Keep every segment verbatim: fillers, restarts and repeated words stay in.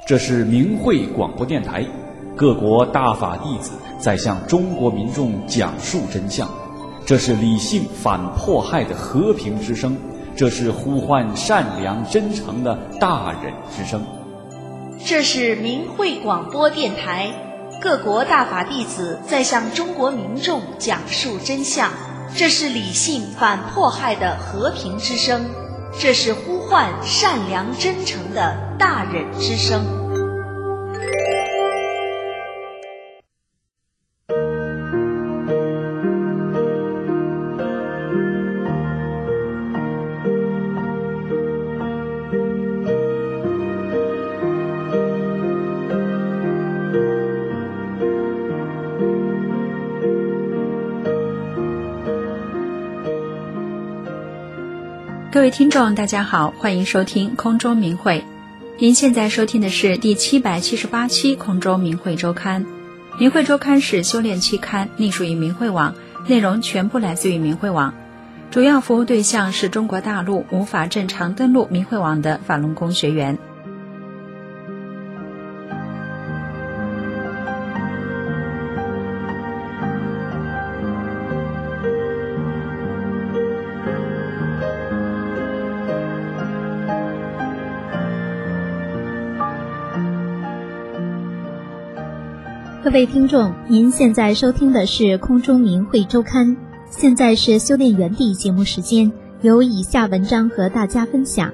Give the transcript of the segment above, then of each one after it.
这是明慧广播电台，各国大法弟子在向中国民众讲述真相。这是理性反迫害的和平之声，这是呼唤善良真诚的大忍之声。 这是明慧广播电台，各国大法弟子在向中国民众讲述真相。这是理性反迫害的和平之声，这是呼唤善良真诚的大忍之声。 各位听众大家好，欢迎收听空中明慧。您现在收听的是第七百七十八期空中明慧周刊。明慧周刊是修炼期刊，隶属于明慧网，内容全部来自于明慧网，主要服务对象是中国大陆无法正常登录明慧网的法轮功学员。 各位听众，您现在收听的是空中明慧周刊，现在是修炼园地节目时间，由以下文章和大家分享。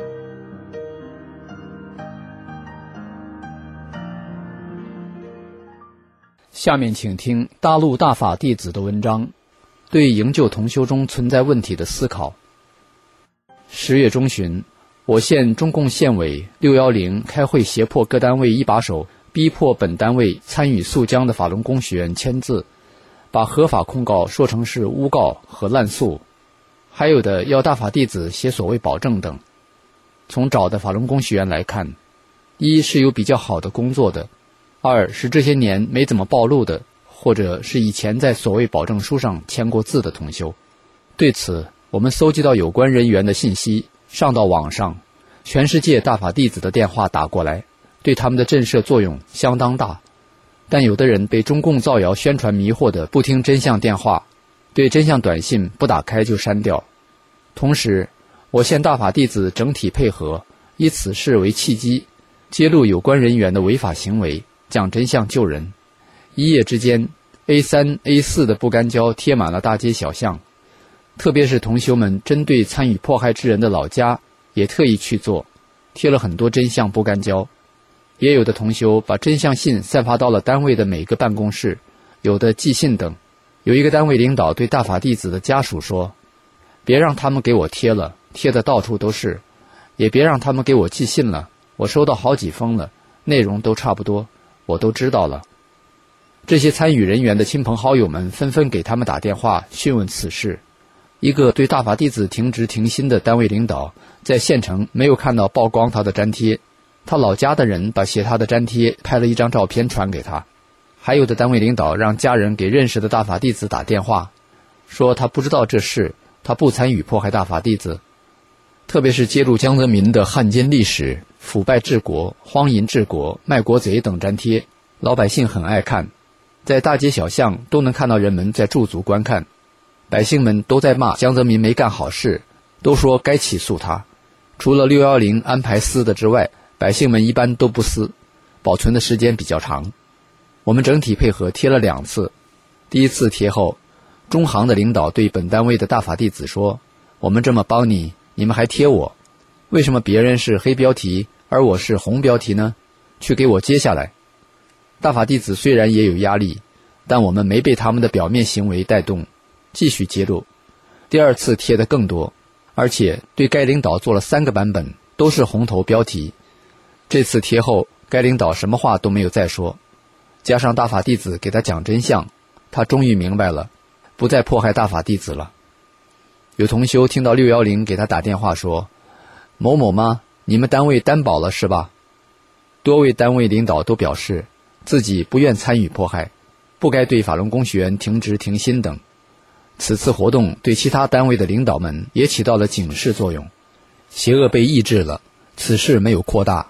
下面请听大陆大法弟子的文章，对营救同修中存在问题的思考。十月中旬，我县中共县委六一零开会，胁迫各单位一把手，逼迫本单位参与诉江的法轮功学员签字，把合法控告说成是诬告和滥诉，还有的要大法弟子写所谓保证等。从找的法轮功学员来看，一是有比较好的工作的，二是这些年没怎么暴露的，或者是以前在所谓保证书上签过字的同修。对此，我们搜集到有关人员的信息，上到网上，全世界大法弟子的电话打过来，对他们的震慑作用相当大。但有的人被中共造谣宣传迷惑的不听真相电话，对真相短信不打开就删掉。同时，我县大法弟子整体配合，以此事为契机，揭露有关人员的违法行为，讲真相救人。一夜之间 A 三 A 四 的不干胶贴满了大街小巷，特别是同修们针对参与迫害之人的老家也特意去做，贴了很多真相不干胶。也有的同修把真相信散发到了单位的每个办公室，有的寄信等。有一个单位领导对大法弟子的家属说，别让他们给我贴了，贴的到处都是，也别让他们给我寄信了，我收到好几封了，内容都差不多，我都知道了。这些参与人员的亲朋好友们纷纷给他们打电话询问此事。一个对大法弟子停职停薪的单位领导在县城没有看到曝光他的粘贴，他老家的人把写他的粘贴拍了一张照片传给他。还有的单位领导让家人给认识的大法弟子打电话，说他不知道这事，他不参与迫害大法弟子。特别是揭露江泽民的汉奸历史、腐败治国、荒淫治国、卖国贼等粘贴，老百姓很爱看，在大街小巷都能看到人们在驻足观看。百姓们都在骂江泽民没干好事，都说该起诉他。除了六一零安排撕的之外，百姓们一般都不撕，保存的时间比较长。我们整体配合贴了两次。第一次贴后，中行的领导对本单位的大法弟子说，我们这么帮你，你们还贴我，为什么别人是黑标题而我是红标题呢？去给我接下来。大法弟子虽然也有压力，但我们没被他们的表面行为带动，继续揭露。第二次贴的更多，而且对该领导做了三个版本，都是红头标题。这次贴后，该领导什么话都没有再说，加上大法弟子给他讲真相，他终于明白了，不再迫害大法弟子了。有同修听到六一零给他打电话说，某某吗？你们单位担保了是吧？多位单位领导都表示自己不愿参与迫害，不该对法轮功学员停职停薪等。此次活动对其他单位的领导们也起到了警示作用，邪恶被抑制了，此事没有扩大，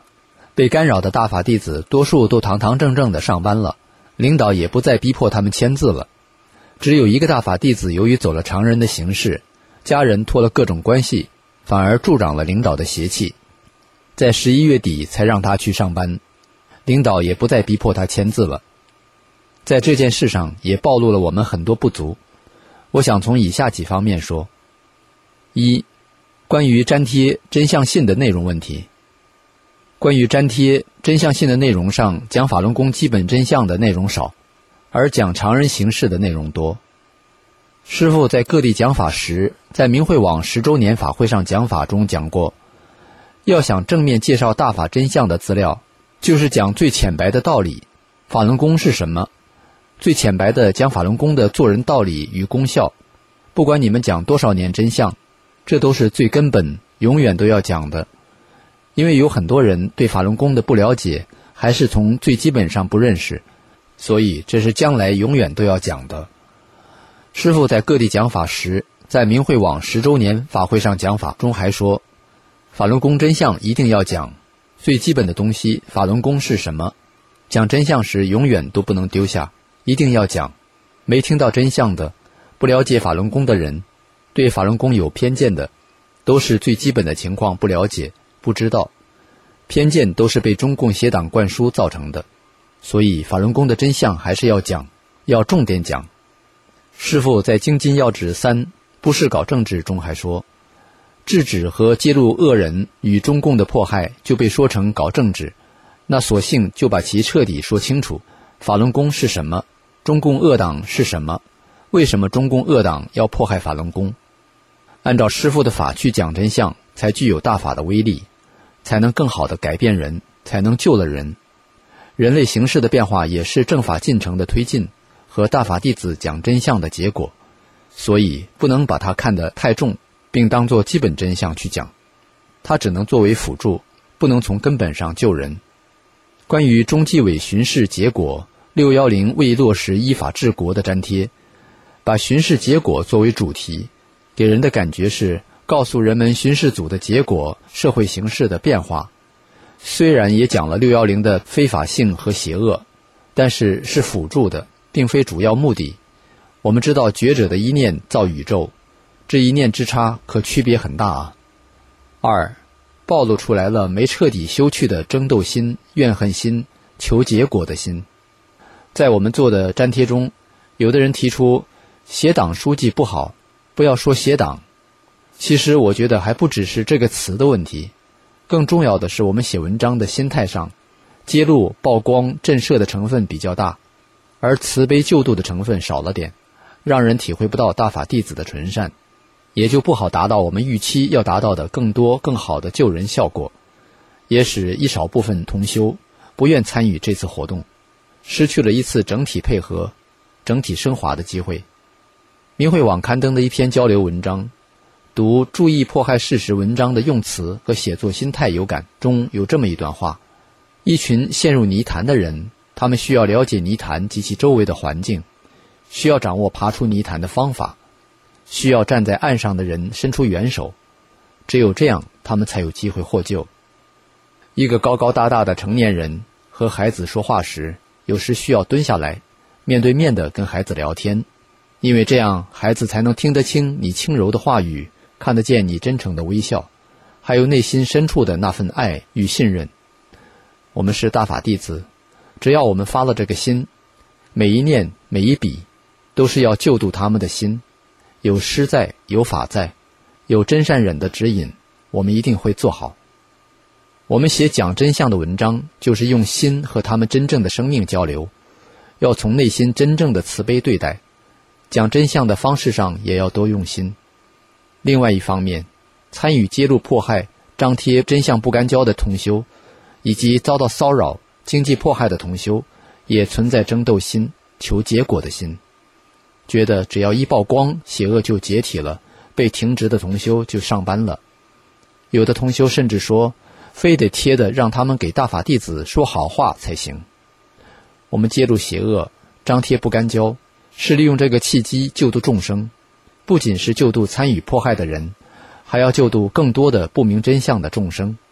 被干扰的大法弟子多数都堂堂正正地上班了，领导也不再逼迫他们签字了。只有一个大法弟子由于走了常人的形式，家人托了各种关系，反而助长了领导的邪气，在十一月底才让他去上班，领导也不再逼迫他签字了。在这件事上也暴露了我们很多不足，我想从以下几方面说。一、关于粘贴真相信的内容问题。关于粘贴真相信的内容上，讲法轮功基本真相的内容少，而讲常人形式的内容多。师父在各地讲法时，在明慧网十周年法会上讲法中讲过，要想正面介绍大法真相的资料，就是讲最浅白的道理，法轮功是什么，最浅白的讲法轮功的做人道理与功效。不管你们讲多少年真相，这都是最根本，永远都要讲的。因为有很多人对法轮功的不了解，还是从最基本上不认识，所以这是将来永远都要讲的。师父在各地讲法时，在明慧网十周年法会上讲法中还说，法轮功真相一定要讲，最基本的东西法轮功是什么，讲真相时永远都不能丢下，一定要讲。没听到真相的，不了解法轮功的人，对法轮功有偏见的，都是最基本的情况不了解不知道，偏见都是被中共邪党灌输造成的，所以法轮功的真相还是要讲，要重点讲。师父在精进要旨三不是搞政治中还说，制止和揭露恶人与中共的迫害就被说成搞政治，那索性就把其彻底说清楚，法轮功是什么，中共恶党是什么，为什么中共恶党要迫害法轮功。按照师父的法去讲真相，才具有大法的威力，才能更好地改变人，才能救了人。人类形势的变化也是正法进程的推进和大法弟子讲真相的结果，所以不能把它看得太重，并当作基本真相去讲，它只能作为辅助，不能从根本上救人。关于中纪委巡视结果六一零未落实依法治国的粘贴，把巡视结果作为主题，给人的感觉是告诉人们巡视组的结果，社会形势的变化。虽然也讲了六一零的非法性和邪恶，但是是辅助的，并非主要目的。我们知道觉者的一念造宇宙，这一念之差可区别很大啊。二、暴露出来了没彻底修去的争斗心、怨恨心、求结果的心。在我们做的粘贴中，有的人提出邪党书记不好，不要说邪党。其实我觉得还不只是这个词的问题，更重要的是我们写文章的心态上，揭露、曝光、震慑的成分比较大，而慈悲救度的成分少了点，让人体会不到大法弟子的纯善，也就不好达到我们预期要达到的更多更好的救人效果，也使一少部分同修不愿参与这次活动，失去了一次整体配合、整体升华的机会。明慧网刊登的一篇交流文章，读注意迫害事实文章的用词和写作心态有感中有这么一段话：一群陷入泥潭的人，他们需要了解泥潭及其周围的环境，需要掌握爬出泥潭的方法，需要站在岸上的人伸出援手，只有这样他们才有机会获救。一个高高大大的成年人和孩子说话时，有时需要蹲下来，面对面地跟孩子聊天，因为这样孩子才能听得清你轻柔的话语，看得见你真诚的微笑，还有内心深处的那份爱与信任。我们是大法弟子，只要我们发了这个心，每一念每一笔都是要救度他们的心，有师在，有法在，有真善忍的指引，我们一定会做好。我们写讲真相的文章，就是用心和他们真正的生命交流，要从内心真正的慈悲对待，讲真相的方式上也要多用心。另外一方面，参与揭露迫害、张贴真相不干胶的同修，以及遭到骚扰、经济迫害的同修，也存在争斗心、求结果的心，觉得只要一曝光，邪恶就解体了，被停职的同修就上班了。有的同修甚至说，非得贴的让他们给大法弟子说好话才行。我们揭露邪恶、张贴不干胶，是利用这个契机救度众生，不仅是救度参与迫害的人，还要救度更多的不明真相的众生。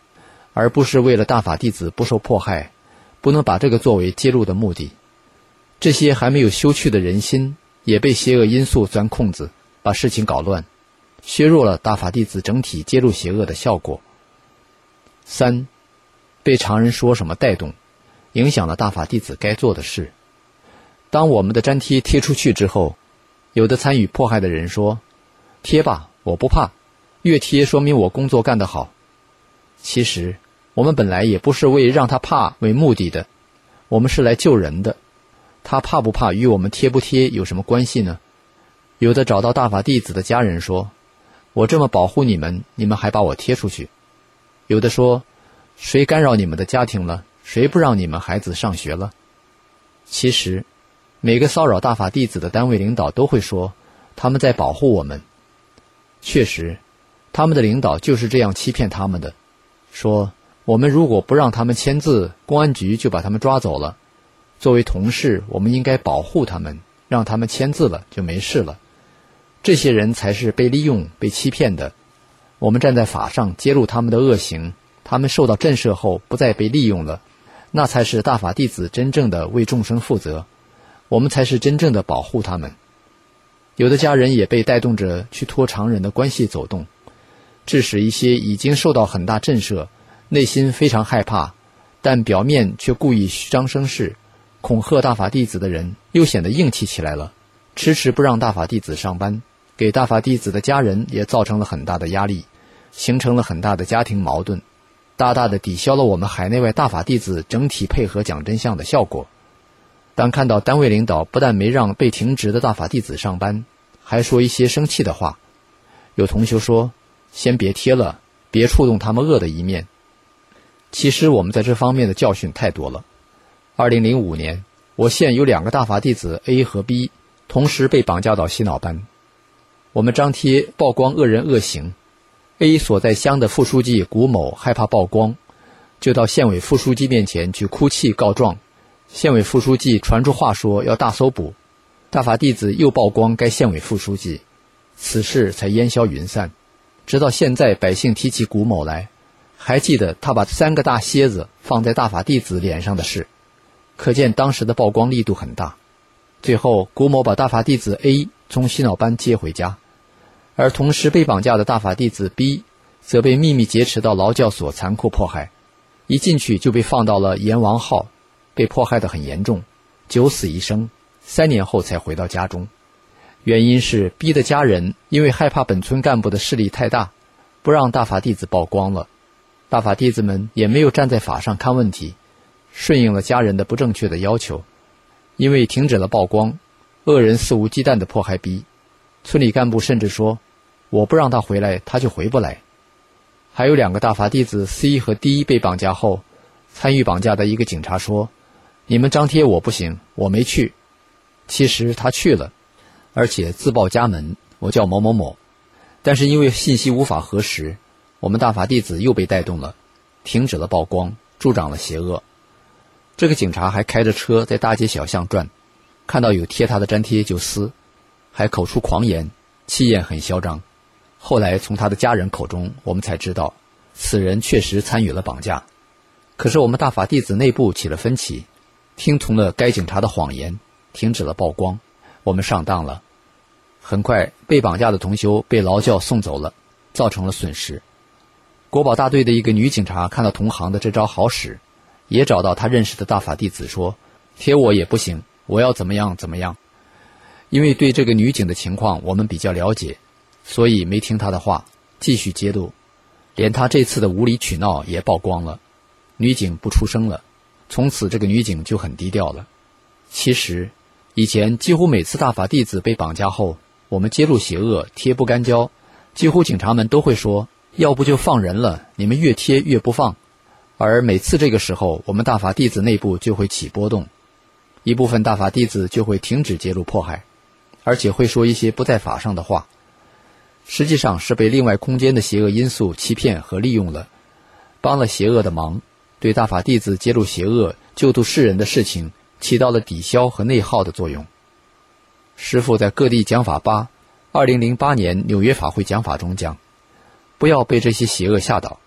而不是为了大法弟子不受迫害，不能把这个作为揭露的目的。这些还没有修去的人心也被邪恶因素钻空子，把事情搞乱，削弱了大法弟子整体揭露邪恶的效果。三，被常人说什么带动，影响了大法弟子该做的事。当我们的粘贴贴出去之后，有的参与迫害的人说，贴吧，我不怕，越贴说明我工作干得好。其实我们本来也不是为让他怕为目的的，我们是来救人的，他怕不怕与我们贴不贴有什么关系呢？有的找到大法弟子的家人说，我这么保护你们，你们还把我贴出去。有的说，谁干扰你们的家庭了？谁不让你们孩子上学了？其实每个骚扰大法弟子的单位领导都会说，他们在保护我们。确实，他们的领导就是这样欺骗他们的，说我们如果不让他们签字，公安局就把他们抓走了。作为同事，我们应该保护他们，让他们签字了就没事了。这些人才是被利用、被欺骗的。我们站在法上揭露他们的恶行，他们受到震慑后不再被利用了，那才是大法弟子真正的为众生负责，我们才是真正的保护他们。有的家人也被带动着去托常人的关系走动，致使一些已经受到很大震慑，内心非常害怕，但表面却故意虚张声势，恐吓大法弟子的人又显得硬气起来了，迟迟不让大法弟子上班，给大法弟子的家人也造成了很大的压力，形成了很大的家庭矛盾，大大的抵消了我们海内外大法弟子整体配合讲真相的效果。当看到单位领导不但没让被停职的大法弟子上班，还说一些生气的话，有同学说，先别贴了，别触动他们恶的一面。其实我们在这方面的教训太多了。二零零五年，我县有两个大法弟子 A 和 B 同时被绑架到洗脑班，我们张贴曝光恶人恶行。 A 所在乡的副书记谷某害怕曝光，就到县委副书记面前去哭泣告状，县委副书记传出话说要大搜捕，大法弟子又曝光该县委副书记，此事才烟消云散。直到现在百姓提起谷某来，还记得他把三个大蝎子放在大法弟子脸上的事，可见当时的曝光力度很大。最后谷某把大法弟子 A 从洗脑班接回家，而同时被绑架的大法弟子 B 则被秘密劫持到劳教所残酷迫害，一进去就被放到了阎王号，被迫害得很严重，九死一生，三年后才回到家中。原因是 B 的家人因为害怕本村干部的势力太大，不让大法弟子曝光了，大法弟子们也没有站在法上看问题，顺应了家人的不正确的要求。因为停止了曝光，恶人肆无忌惮地迫害 B， 村里干部甚至说，我不让他回来他就回不来。还有两个大法弟子 C 和 D 被绑架后，参与绑架的一个警察说，你们张贴我不行，我没去。其实他去了，而且自报家门，我叫某某某。但是因为信息无法核实，我们大法弟子又被带动了，停止了曝光，助长了邪恶。这个警察还开着车在大街小巷转，看到有贴他的粘贴就撕，还口出狂言，气焰很嚣张。后来从他的家人口中我们才知道，此人确实参与了绑架。可是我们大法弟子内部起了分歧，听从了该警察的谎言，停止了曝光，我们上当了。很快被绑架的同修被劳教送走了，造成了损失。国保大队的一个女警察看到同行的这招好使，也找到他认识的大法弟子说，贴我也不行，我要怎么样怎么样。因为对这个女警的情况我们比较了解，所以没听她的话，继续揭露，连她这次的无理取闹也曝光了。女警不出声了，从此这个女警就很低调了。其实以前几乎每次大法弟子被绑架后，我们揭露邪恶贴不干胶，几乎警察们都会说，要不就放人了，你们越贴越不放。而每次这个时候，我们大法弟子内部就会起波动，一部分大法弟子就会停止揭露迫害，而且会说一些不在法上的话，实际上是被另外空间的邪恶因素欺骗和利用了，帮了邪恶的忙，对大法弟子揭露邪恶救度世人的事情起到了抵消和内耗的作用。师父在各地讲法八二零零八年纽约法会讲法中讲，不要被这些邪恶吓倒，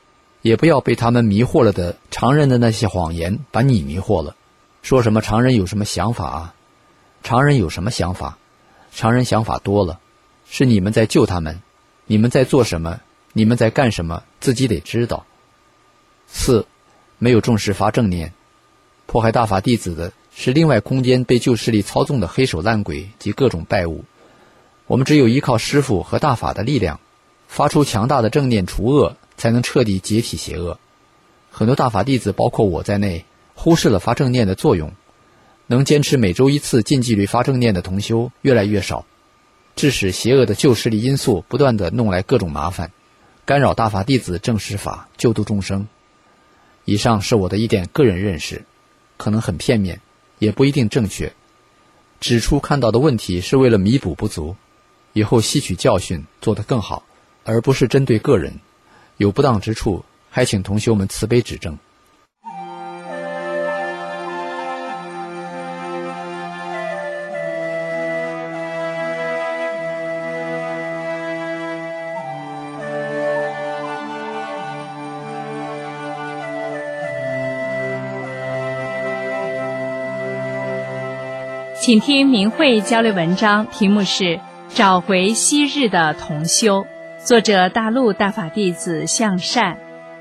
也不要被他们迷惑了的常人的那些谎言把你迷惑了。说什么常人有什么想法啊？常人有什么想法？常人想法多了，是你们在救他们，你们在做什么，你们在干什么，自己得知道。四，没有重视发正念。迫害大法弟子的是另外空间被旧势力操纵的黑手烂鬼及各种败物。我们只有依靠师父和大法的力量，发出强大的正念除恶，才能彻底解体邪恶。很多大法弟子包括我在内，忽视了发正念的作用，能坚持每周一次禁纪律发正念的同修越来越少，致使邪恶的旧势力因素不断地弄来各种麻烦，干扰大法弟子正实法，救度众生。以上是我的一点个人认识，可能很片面，也不一定正确。指出看到的问题是为了弥补不足，以后吸取教训，做得更好，而不是针对个人。有不当之处，还请同修们慈悲指正。 请听明慧交流文章，题目是找回昔日的同修，作者大陆大法弟子向善。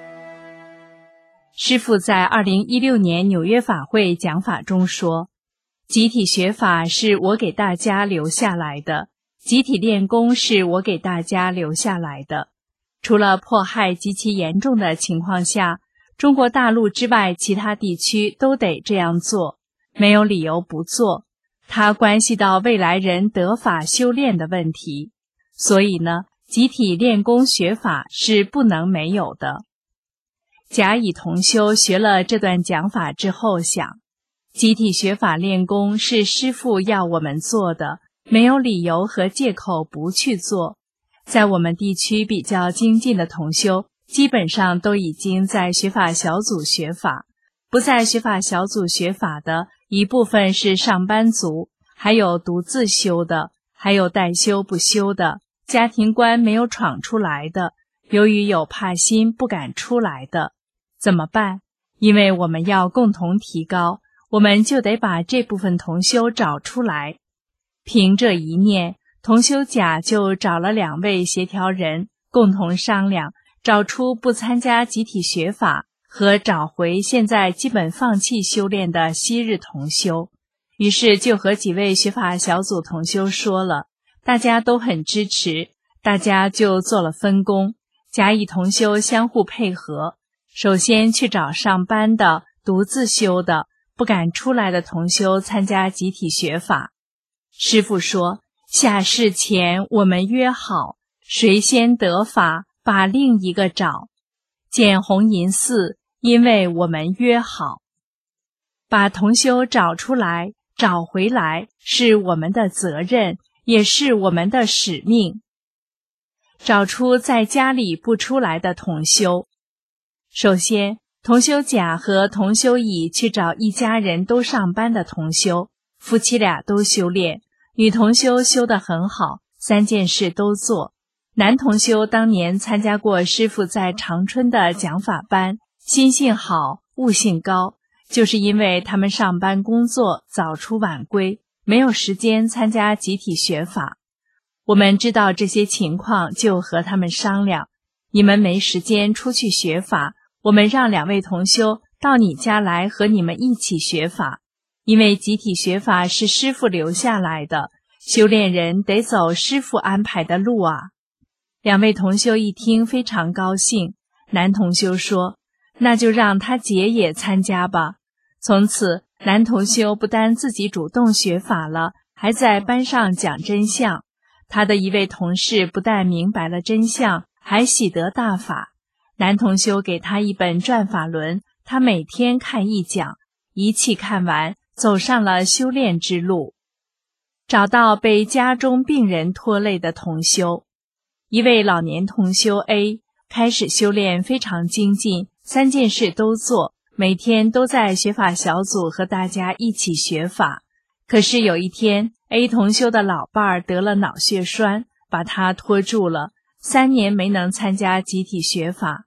师父在二零一六年纽约法会讲法中说，集体学法是我给大家留下来的，集体练功是我给大家留下来的。除了迫害极其严重的情况下，中国大陆之外其他地区都得这样做，没有理由不做。它关系到未来人得法修炼的问题，所以呢，集体练功学法是不能没有的。甲乙同修学了这段讲法之后想，集体学法练功是师父要我们做的，没有理由和借口不去做。在我们地区比较精进的同修，基本上都已经在学法小组学法，不在学法小组学法的一部分是上班族，还有独自修的，还有带修不修的，家庭关没有闯出来的，由于有怕心不敢出来的。怎么办？因为我们要共同提高，我们就得把这部分同修找出来。凭这一念，同修甲就找了两位协调人，共同商量，找出不参加集体学法和找回现在基本放弃修炼的昔日同修。于是就和几位学法小组同修说了，大家都很支持，大家就做了分工，甲乙同修相互配合。首先去找上班的、独自修的、不敢出来的同修参加集体学法。师父说，下世前我们约好，谁先得法，把另一个找。建红银寺，因为我们约好。把同修找出来，找回来，是我们的责任，也是我们的使命。找出在家里不出来的同修。首先，同修甲和同修乙去找一家人都上班的同修，夫妻俩都修炼，女同修修得很好，三件事都做。男同修当年参加过师父在长春的讲法班，心性好，悟性高，就是因为他们上班工作早出晚归，没有时间参加集体学法。我们知道这些情况，就和他们商量，你们没时间出去学法，我们让两位同修到你家来和你们一起学法，因为集体学法是师父留下来的，修炼人得走师父安排的路啊。两位同修一听非常高兴，男同修说，那就让他姐也参加吧。从此，男同修不但自己主动学法了，还在班上讲真相。他的一位同事不但明白了真相，还喜得大法。男同修给他一本转法轮，他每天看一讲，一气看完，走上了修炼之路。找到被家中病人拖累的同修。一位老年同修 A 开始修炼非常精进，三件事都做，每天都在学法小组和大家一起学法。可是有一天 A 同修的老伴儿得了脑血栓，把他拖住了，三年没能参加集体学法。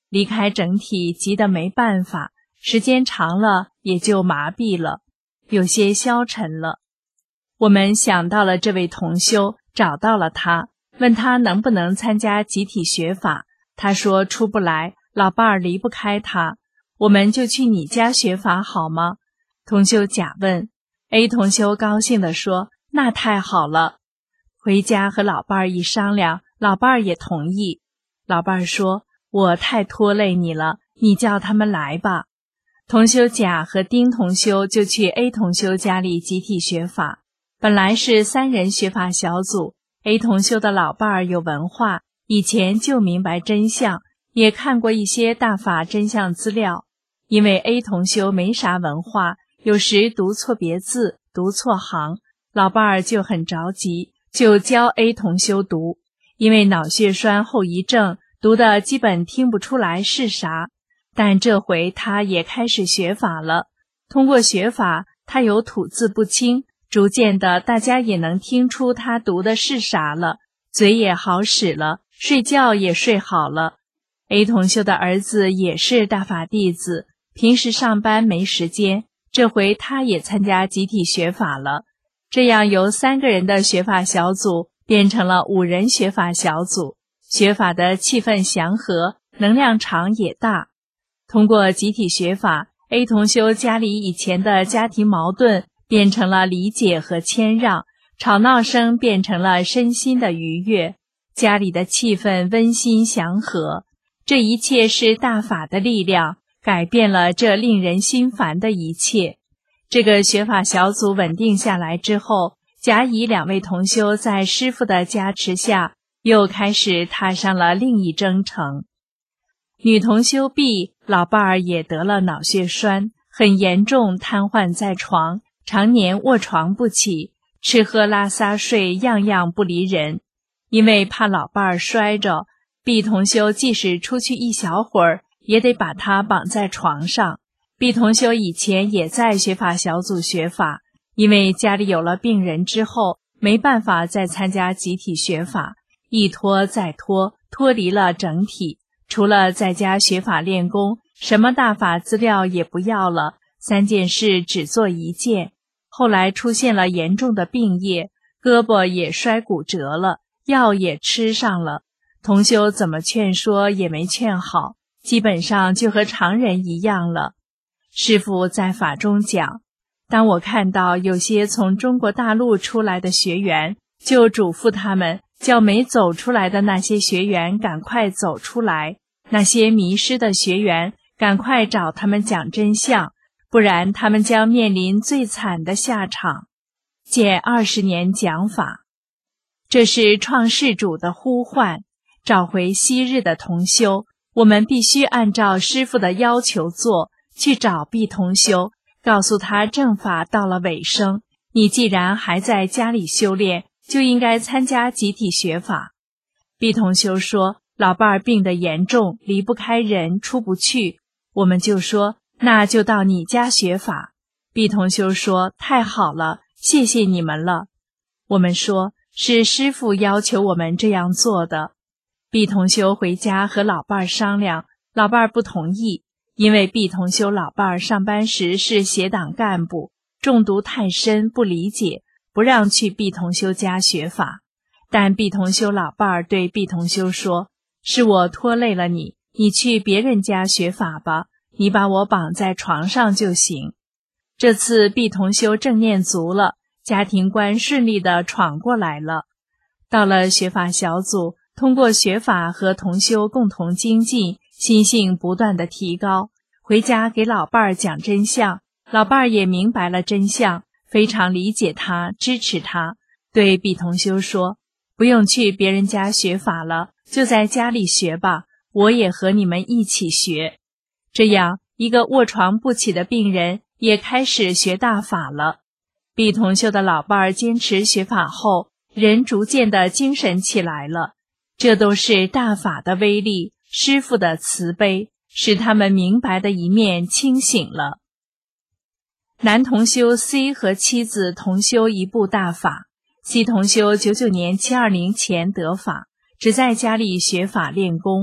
离开整体急得没办法，时间长了也就麻痹了，有些消沉了。我们想到了这位同修，找到了他，问他能不能参加集体学法，他说出不来，老伴儿离不开他，我们就去你家学法好吗？同修甲问。 A 同修高兴地说，那太好了。回家和老伴儿一商量，老伴儿也同意。老伴儿说，我太拖累你了，你叫他们来吧。同修甲和丁同修就去 A 同修家里集体学法，本来是三人学法小组。 A 同修的老伴儿有文化，以前就明白真相，也看过一些大法真相资料。因为 A 同修没啥文化，有时读错别字，读错行，老伴儿就很着急，就教 A 同修读。因为脑血栓后遗症，读的基本听不出来是啥。但这回他也开始学法了，通过学法，他有吐字不清，逐渐的大家也能听出他读的是啥了，嘴也好使了，睡觉也睡好了。A 同修的儿子也是大法弟子，平时上班没时间，这回他也参加集体学法了。这样由三个人的学法小组变成了五人学法小组，学法的气氛祥和，能量场也大。通过集体学法， A 同修家里以前的家庭矛盾变成了理解和谦让，吵闹声变成了身心的愉悦，家里的气氛温馨祥和。这一切是大法的力量，改变了这令人心烦的一切。这个学法小组稳定下来之后，甲乙两位同修在师父的加持下，又开始踏上了另一征程。女同修 B 老伴儿也得了脑血栓，很严重，瘫痪在床，常年卧床不起，吃喝拉撒睡样样不离人。因为怕老伴儿摔着， B 同修即使出去一小会儿，也得把他绑在床上。 B 同修以前也在学法小组学法，因为家里有了病人之后，没办法再参加集体学法，一拖再拖，脱离了整体。除了在家学法练功，什么大法资料也不要了，三件事只做一件。后来出现了严重的病业，胳膊也摔骨折了，药也吃上了，同修怎么劝说也没劝好，基本上就和常人一样了。师父在法中讲，当我看到有些从中国大陆出来的学员，就嘱咐他们，叫没走出来的那些学员赶快走出来，那些迷失的学员赶快找他们讲真相，不然他们将面临最惨的下场。借二十年讲法，这是创世主的呼唤，找回昔日的同修，我们必须按照师父的要求做，去找 B 同修，告诉他正法到了尾声，你既然还在家里修炼，就应该参加集体学法。 B 同修说，老伴儿病得严重，离不开人，出不去。我们就说，那就到你家学法。 B 同修说，太好了，谢谢你们了。我们说，是师父要求我们这样做的。 B 同修回家和老伴儿商量，老伴儿不同意，因为 B 同修老伴儿上班时是协党干部，中毒太深，不理解，不让去 B 同修家学法。但 B 同修老伴儿对 B 同修说，是我拖累了你，你去别人家学法吧，你把我绑在床上就行。这次 B 同修正念足了，家庭关顺利地闯过来了。到了学法小组，通过学法和同修共同精进，心性不断地提高，回家给老伴儿讲真相，老伴儿也明白了真相，非常理解他，支持他。对 B 同修说，不用去别人家学法了，就在家里学吧，我也和你们一起学。这样一个卧床不起的病人也开始学大法了。 B 同修的老伴儿坚持学法后，人逐渐的精神起来了，这都是大法的威力，师父的慈悲，使他们明白的一面清醒了。男同修 C 和妻子同修一部大法， C 同修九九年七二零前得法，只在家里学法练功，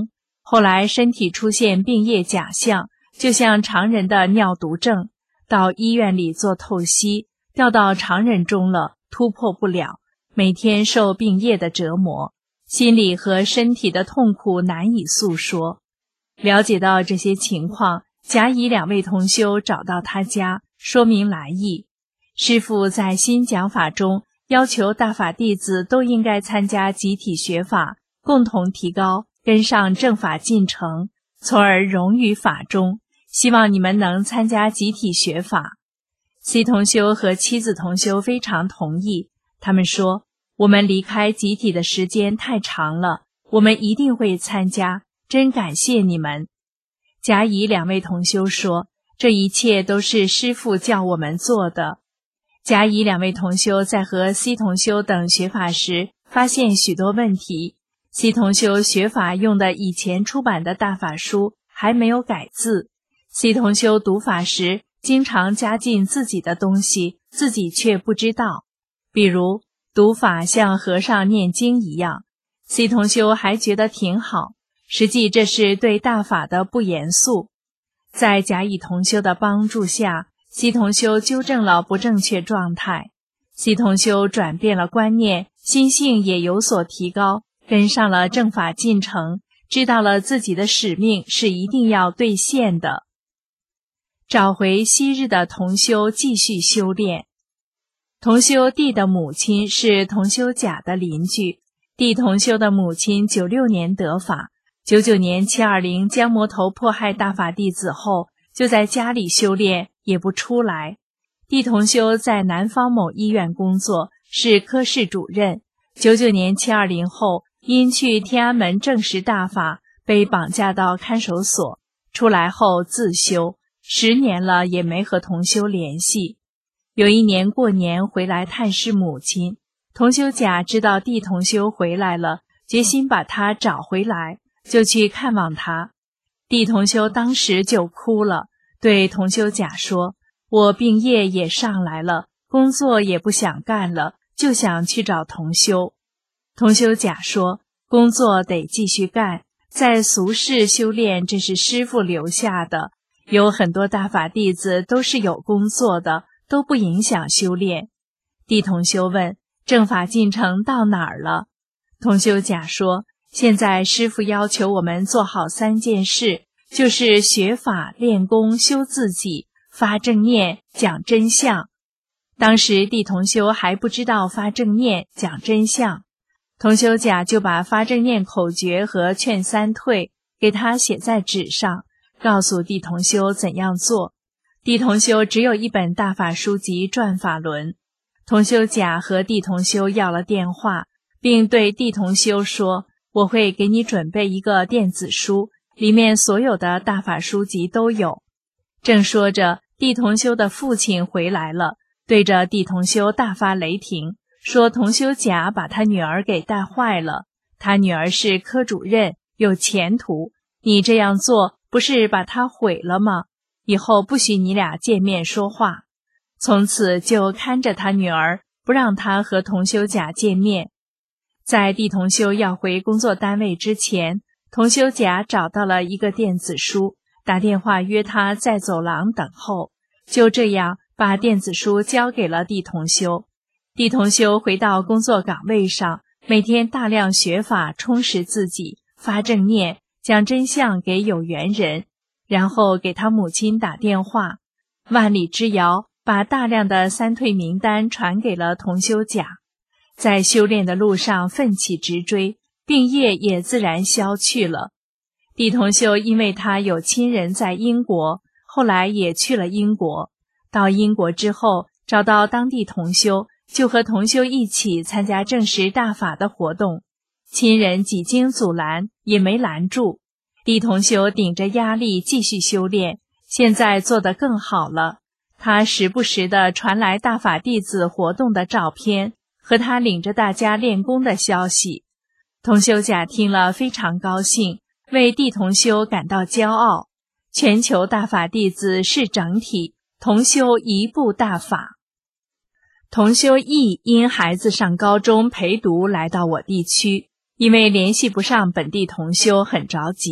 后来身体出现病液假象，就像常人的尿毒症，到医院里做透析，掉到常人中了，突破不了，每天受病液的折磨，心理和身体的痛苦难以诉说。了解到这些情况，甲乙两位同修找到他家，说明来意。师父在新讲法中要求大法弟子都应该参加集体学法，共同提高，跟上正法进程，从而融于法中。希望你们能参加集体学法。C 同修和妻子同修非常同意，他们说，我们离开集体的时间太长了，我们一定会参加，真感谢你们。甲乙两位同修说，这一切都是师父叫我们做的。甲乙两位同修在和 C 同修等学法时，发现许多问题。C 同修学法用的以前出版的大法书还没有改字， C 同修读法时经常加进自己的东西，自己却不知道。比如读法像和尚念经一样， C 同修还觉得挺好，实际这是对大法的不严肃。在甲乙同修的帮助下， C 同修纠正了不正确状态， C 同修转变了观念，心性也有所提高，跟上了正法进程，知道了自己的使命是一定要兑现的。找回昔日的同修继续修炼。同修弟的母亲是同修甲的邻居，弟同修的母亲九六年得法，九九年七二零将魔头迫害大法弟子后，就在家里修炼，也不出来。弟同修在南方某医院工作，是科室主任。九九年七二零后，因去天安门证实大法，被绑架到看守所，出来后自修，十年了也没和同修联系。有一年过年回来探视母亲，同修甲知道弟同修回来了，决心把他找回来，就去看望他。弟同修当时就哭了，对同修甲说，我病业也上来了，工作也不想干了，就想去找同修。同修甲说，工作得继续干，在俗世修炼，这是师父留下的，有很多大法弟子都是有工作的，都不影响修炼。弟同修问，正法进程到哪儿了？同修甲说，现在师父要求我们做好三件事，就是学法、练功、修自己，发正念、讲真相。当时弟同修还不知道发正念、讲真相，同修甲就把发正念口诀和劝三退给他写在纸上，告诉弟同修怎样做。弟同修只有一本大法书籍《转法轮》，同修甲和弟同修要了电话，并对弟同修说，我会给你准备一个电子书，里面所有的大法书籍都有。正说着，弟同修的父亲回来了，对着弟同修大发雷霆，说同修甲把他女儿给带坏了，他女儿是科主任，有前途，你这样做不是把他毁了吗？以后不许你俩见面说话。从此就看着他女儿，不让他和同修甲见面。在弟同修要回工作单位之前，同修甲找到了一个电子书，打电话约他在走廊等候，就这样把电子书交给了弟同修。弟同修回到工作岗位上，每天大量学法，充实自己，发正念，讲真相给有缘人，然后给他母亲打电话，万里之遥把大量的三退名单传给了同修甲。在修炼的路上奋起直追，病业也自然消去了。弟同修因为他有亲人在英国，后来也去了英国。到英国之后，找到当地同修，就和同修一起参加证实大法的活动。亲人几经阻拦，也没拦住。弟同修顶着压力继续修炼，现在做得更好了。他时不时地传来大法弟子活动的照片，和他领着大家练功的消息。同修甲听了非常高兴，为弟同修感到骄傲。全球大法弟子是整体，同修一部大法。同修义因孩子上高中陪读来到我地区，因为联系不上本地同修，很着急，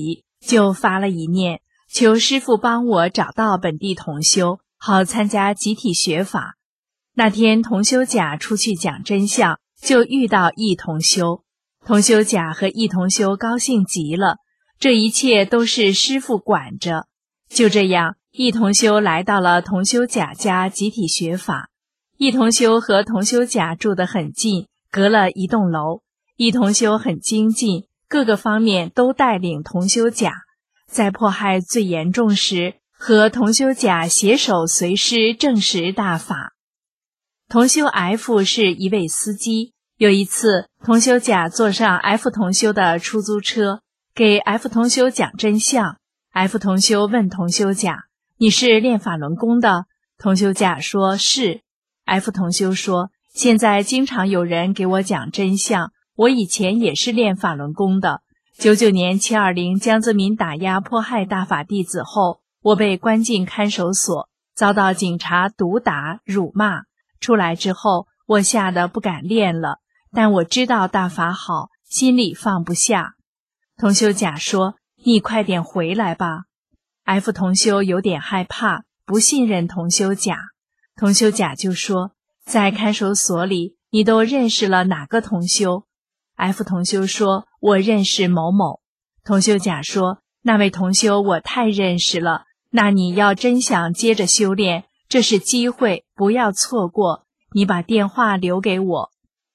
就发了一念，求师父帮我找到本地同修，好参加集体学法。那天同修甲出去讲真相，就遇到易同修。同修甲和易同修高兴极了，这一切都是师父管着。就这样，易同修来到了同修甲家集体学法。易同修和同修甲住得很近，隔了一栋楼。易同修很精进，各个方面都带领同修甲。在迫害最严重时，和同修甲携手随师证实大法。同修 F 是一位司机，有一次同修甲坐上 F 同修的出租车，给 F 同修讲真相。 F 同修问同修甲，你是练法轮功的？同修甲说是。 F 同修说，现在经常有人给我讲真相，我以前也是练法轮功的。九九年七二零江泽民打压迫害大法弟子后，我被关进看守所，遭到警察毒打辱骂。出来之后，我吓得不敢练了，但我知道大法好，心里放不下。同修甲说，你快点回来吧。 F 同修有点害怕，不信任同修甲。同修甲就说，在看守所里你都认识了哪个同修？ F 同修说，我认识某某。同修甲说，那位同修我太认识了，那你要真想接着修炼，这是机会，不要错过，你把电话留给我。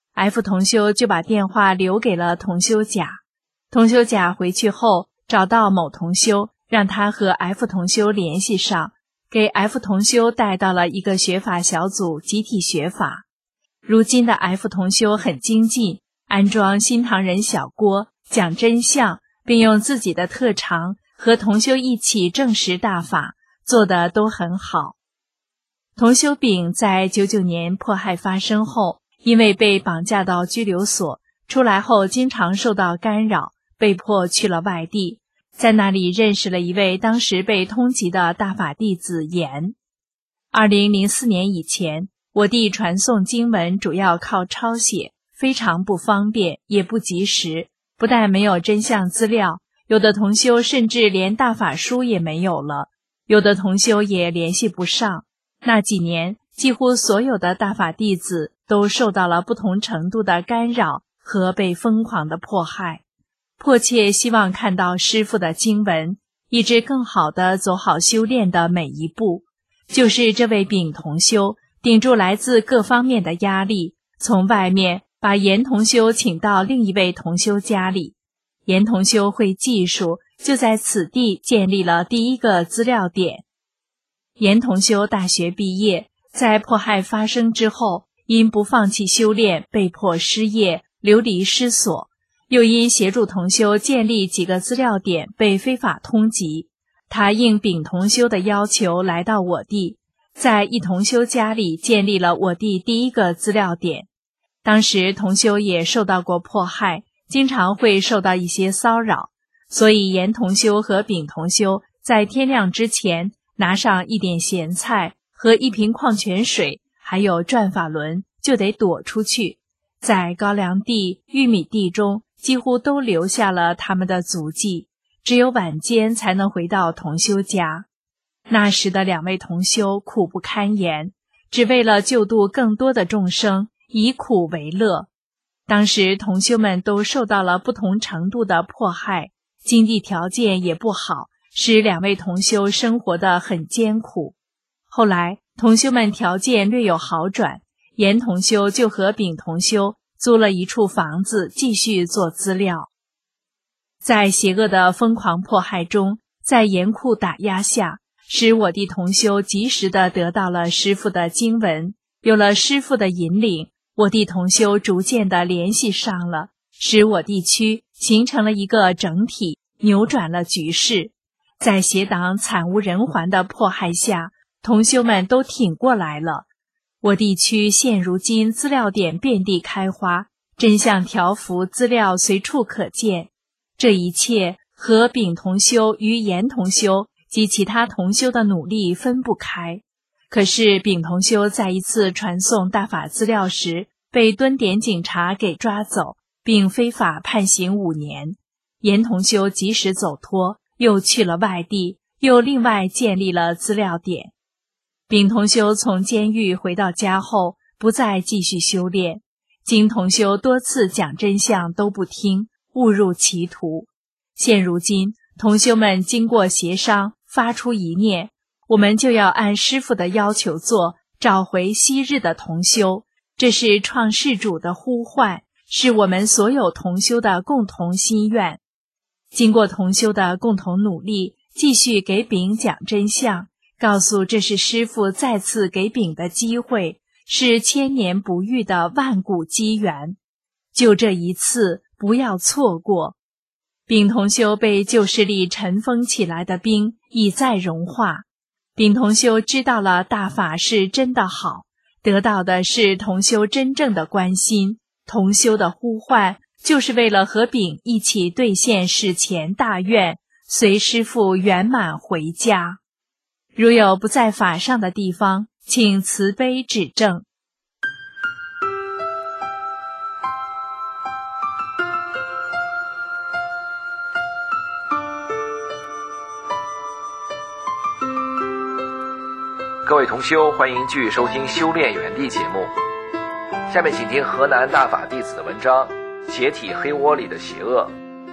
F 同修就把电话留给了同修甲。同修甲回去后找到某同修，让他和 F 同修联系上，给 F 同修带到了一个学法小组集体学法。如今的 F 同修很精进，安装新唐人小锅，讲真相，并用自己的特长和同修一起证实大法，做得都很好。同修丙在九九年迫害发生后，因为被绑架到拘留所，出来后经常受到干扰，被迫去了外地，在那里认识了一位当时被通缉的大法弟子严。二零零四年以前，我弟传送经文主要靠抄写，非常不方便，也不及时，不但没有真相资料，有的同修甚至连大法书也没有了，有的同修也联系不上。那几年，几乎所有的大法弟子都受到了不同程度的干扰和被疯狂的迫害。迫切希望看到师父的经文，以致更好地走好修炼的每一步。就是这位丙同修顶住来自各方面的压力，从外面把严同修请到另一位同修家里。严同修会技术，就在此地建立了第一个资料点。严同修大学毕业，在迫害发生之后，因不放弃修炼，被迫失业，流离失所。又因协助同修建立几个资料点被非法通缉，他应丙同修的要求来到我弟，在一同修家里建立了我弟第一个资料点。当时同修也受到过迫害，经常会受到一些骚扰，所以严同修和丙同修在天亮之前拿上一点咸菜和一瓶矿泉水，还有转法轮，就得躲出去，在高粱地、玉米地中几乎都留下了他们的足迹，只有晚间才能回到同修家。那时的两位同修苦不堪言，只为了救度更多的众生，以苦为乐。当时同修们都受到了不同程度的迫害，经济条件也不好，使两位同修生活得很艰苦。后来同修们条件略有好转，严同修就和丙同修租了一处房子继续做资料。在邪恶的疯狂迫害中，在严酷打压下，使我弟同修及时地得到了师父的经文，有了师父的引领，我弟同修逐渐地联系上了，使我地区形成了一个整体，扭转了局势。在邪党惨无人寰的迫害下，同修们都挺过来了。我地区现如今资料点遍地开花，真相条幅资料随处可见。这一切和丙同修与严同修及其他同修的努力分不开。可是丙同修在一次传送大法资料时，被敦典警察给抓走，并非法判刑五年。严同修及时走脱， 又去了外地，又另外建立了资料点。丙同修从监狱回到家后，不再继续修炼。经同修多次讲真相都不听，误入歧途。现如今，同修们经过协商，发出一念，我们就要按师父的要求做，找回昔日的同修。这是创世主的呼唤，是我们所有同修的共同心愿。经过同修的共同努力，继续给丙讲真相，告诉这是师父再次给丙的机会，是千年不遇的万古机缘。就这一次，不要错过。丙同修被旧势力尘封起来的冰已在融化。丙同修知道了大法是真的好，得到的是同修真正的关心。同修的呼唤就是为了和丙一起兑现史前大愿，随师父圆满回家。如有不在法上的地方，请慈悲指正。 各位同修，欢迎继续收听修炼园地节目。下面请听河南大法弟子的文章《解体黑窝里的邪恶》。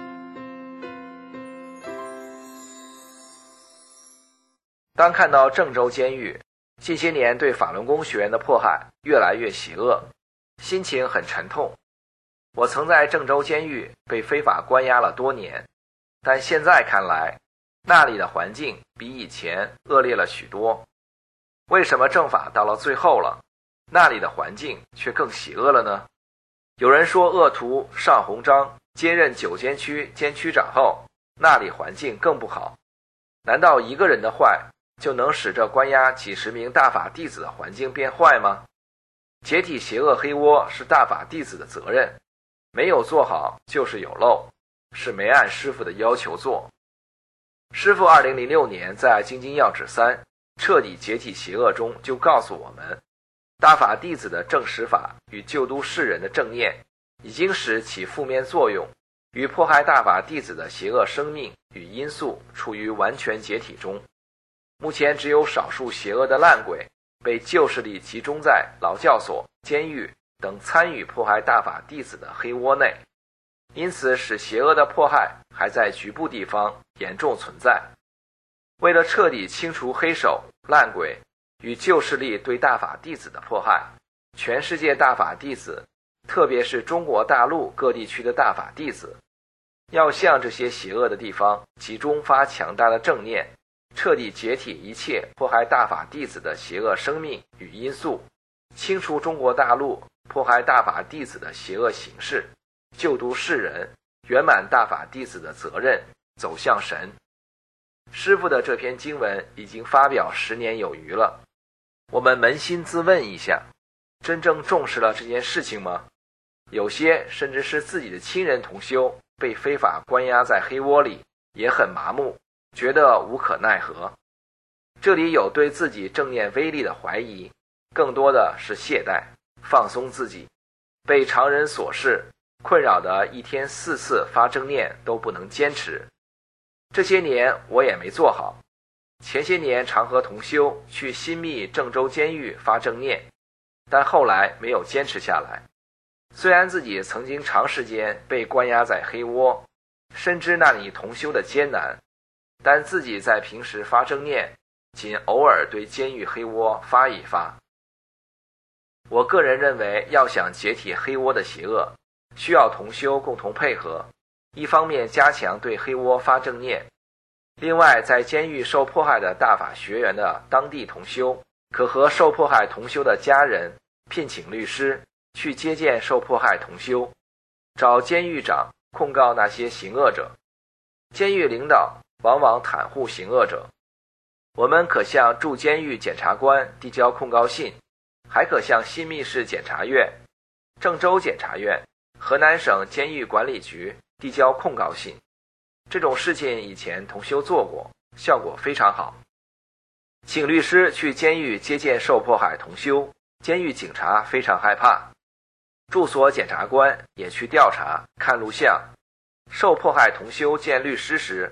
当看到郑州监狱近些年对法轮功学员的迫害越来越邪恶，心情很沉痛。我曾在郑州监狱被非法关押了多年，但现在看来，那里的环境比以前恶劣了许多。为什么正法到了最后了，那里的环境却更邪恶了呢？有人说恶徒尚鸿章接任九监区监区长后，那里环境更不好。难道一个人的坏就能使这关押几十名大法弟子的环境变坏吗？解体邪恶黑窝是大法弟子的责任，没有做好就是有漏，是没按师父的要求做。师父二零零六年在《京津要旨三彻底解体邪恶》中就告诉我们，大法弟子的正实法与救度世人的正念已经使其负面作用与迫害大法弟子的邪恶生命与因素处于完全解体中。目前只有少数邪恶的烂鬼被旧势力集中在劳教所、监狱等参与迫害大法弟子的黑窝内，因此使邪恶的迫害还在局部地方严重存在。为了彻底清除黑手、烂鬼与旧势力对大法弟子的迫害，全世界大法弟子，特别是中国大陆各地区的大法弟子，要向这些邪恶的地方集中发强大的正念，彻底解体一切迫害大法弟子的邪恶生命与因素，清除中国大陆迫害大法弟子的邪恶形式，救度世人，圆满大法弟子的责任，走向神。师父的这篇经文已经发表十年有余了，我们扪心自问一下，真正重视了这件事情吗？有些甚至是自己的亲人同修被非法关押在黑窝里，也很麻木，觉得无可奈何。这里有对自己正念威力的怀疑，更多的是懈怠，放松自己，被常人琐事困扰的一天四次发正念都不能坚持。这些年我也没做好，前些年常和同修去新密郑州监狱发正念，但后来没有坚持下来。虽然自己曾经长时间被关押在黑窝，深知那里同修的艰难，但自己在平时发正念，仅偶尔对监狱黑窝发一发。我个人认为，要想解体黑窝的邪恶，需要同修共同配合，一方面加强对黑窝发正念，另外在监狱受迫害的大法学员的当地同修，可和受迫害同修的家人聘请律师去接见受迫害同修，找监狱长控告那些行恶者。监狱领导往往袒护行恶者，我们可向驻监狱检察官递交控告信，还可向新密市检察院、郑州检察院、河南省监狱管理局递交控告信。这种事情以前同修做过，效果非常好。请律师去监狱接见受迫害同修，监狱警察非常害怕，住所检察官也去调查看录像。受迫害同修见律师时，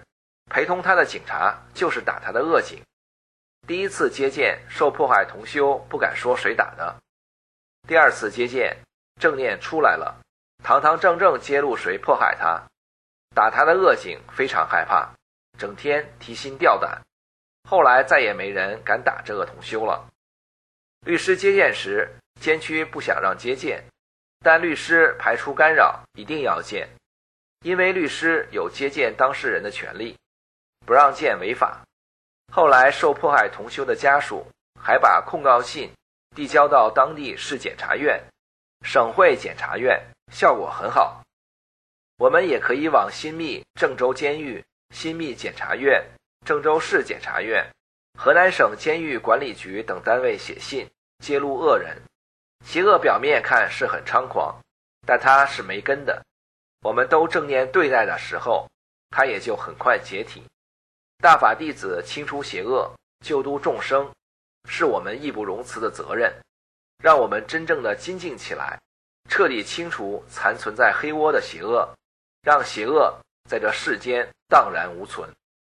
陪同他的警察就是打他的恶警。第一次接见受迫害同修不敢说谁打的，第二次接见正念出来了，堂堂正正揭露谁迫害他，打他的恶警非常害怕，整天提心吊胆。后来再也没人敢打这个同修了。律师接见时，监区不想让接见，但律师排除干扰，一定要见，因为律师有接见当事人的权利，不让见违法。后来受迫害同修的家属还把控告信递交到当地市检察院、省会检察院，效果很好。我们也可以往新密郑州监狱、新密检察院、郑州市检察院、河南省监狱管理局等单位写信，揭露恶人。邪恶表面看是很猖狂，但他是没根的。我们都正念对待的时候，他也就很快解体。大法弟子清除邪恶，救度众生，是我们义不容辞的责任。让我们真正的精进起来，彻底清除残存在黑窝的邪恶，让邪恶在这世间荡然无存。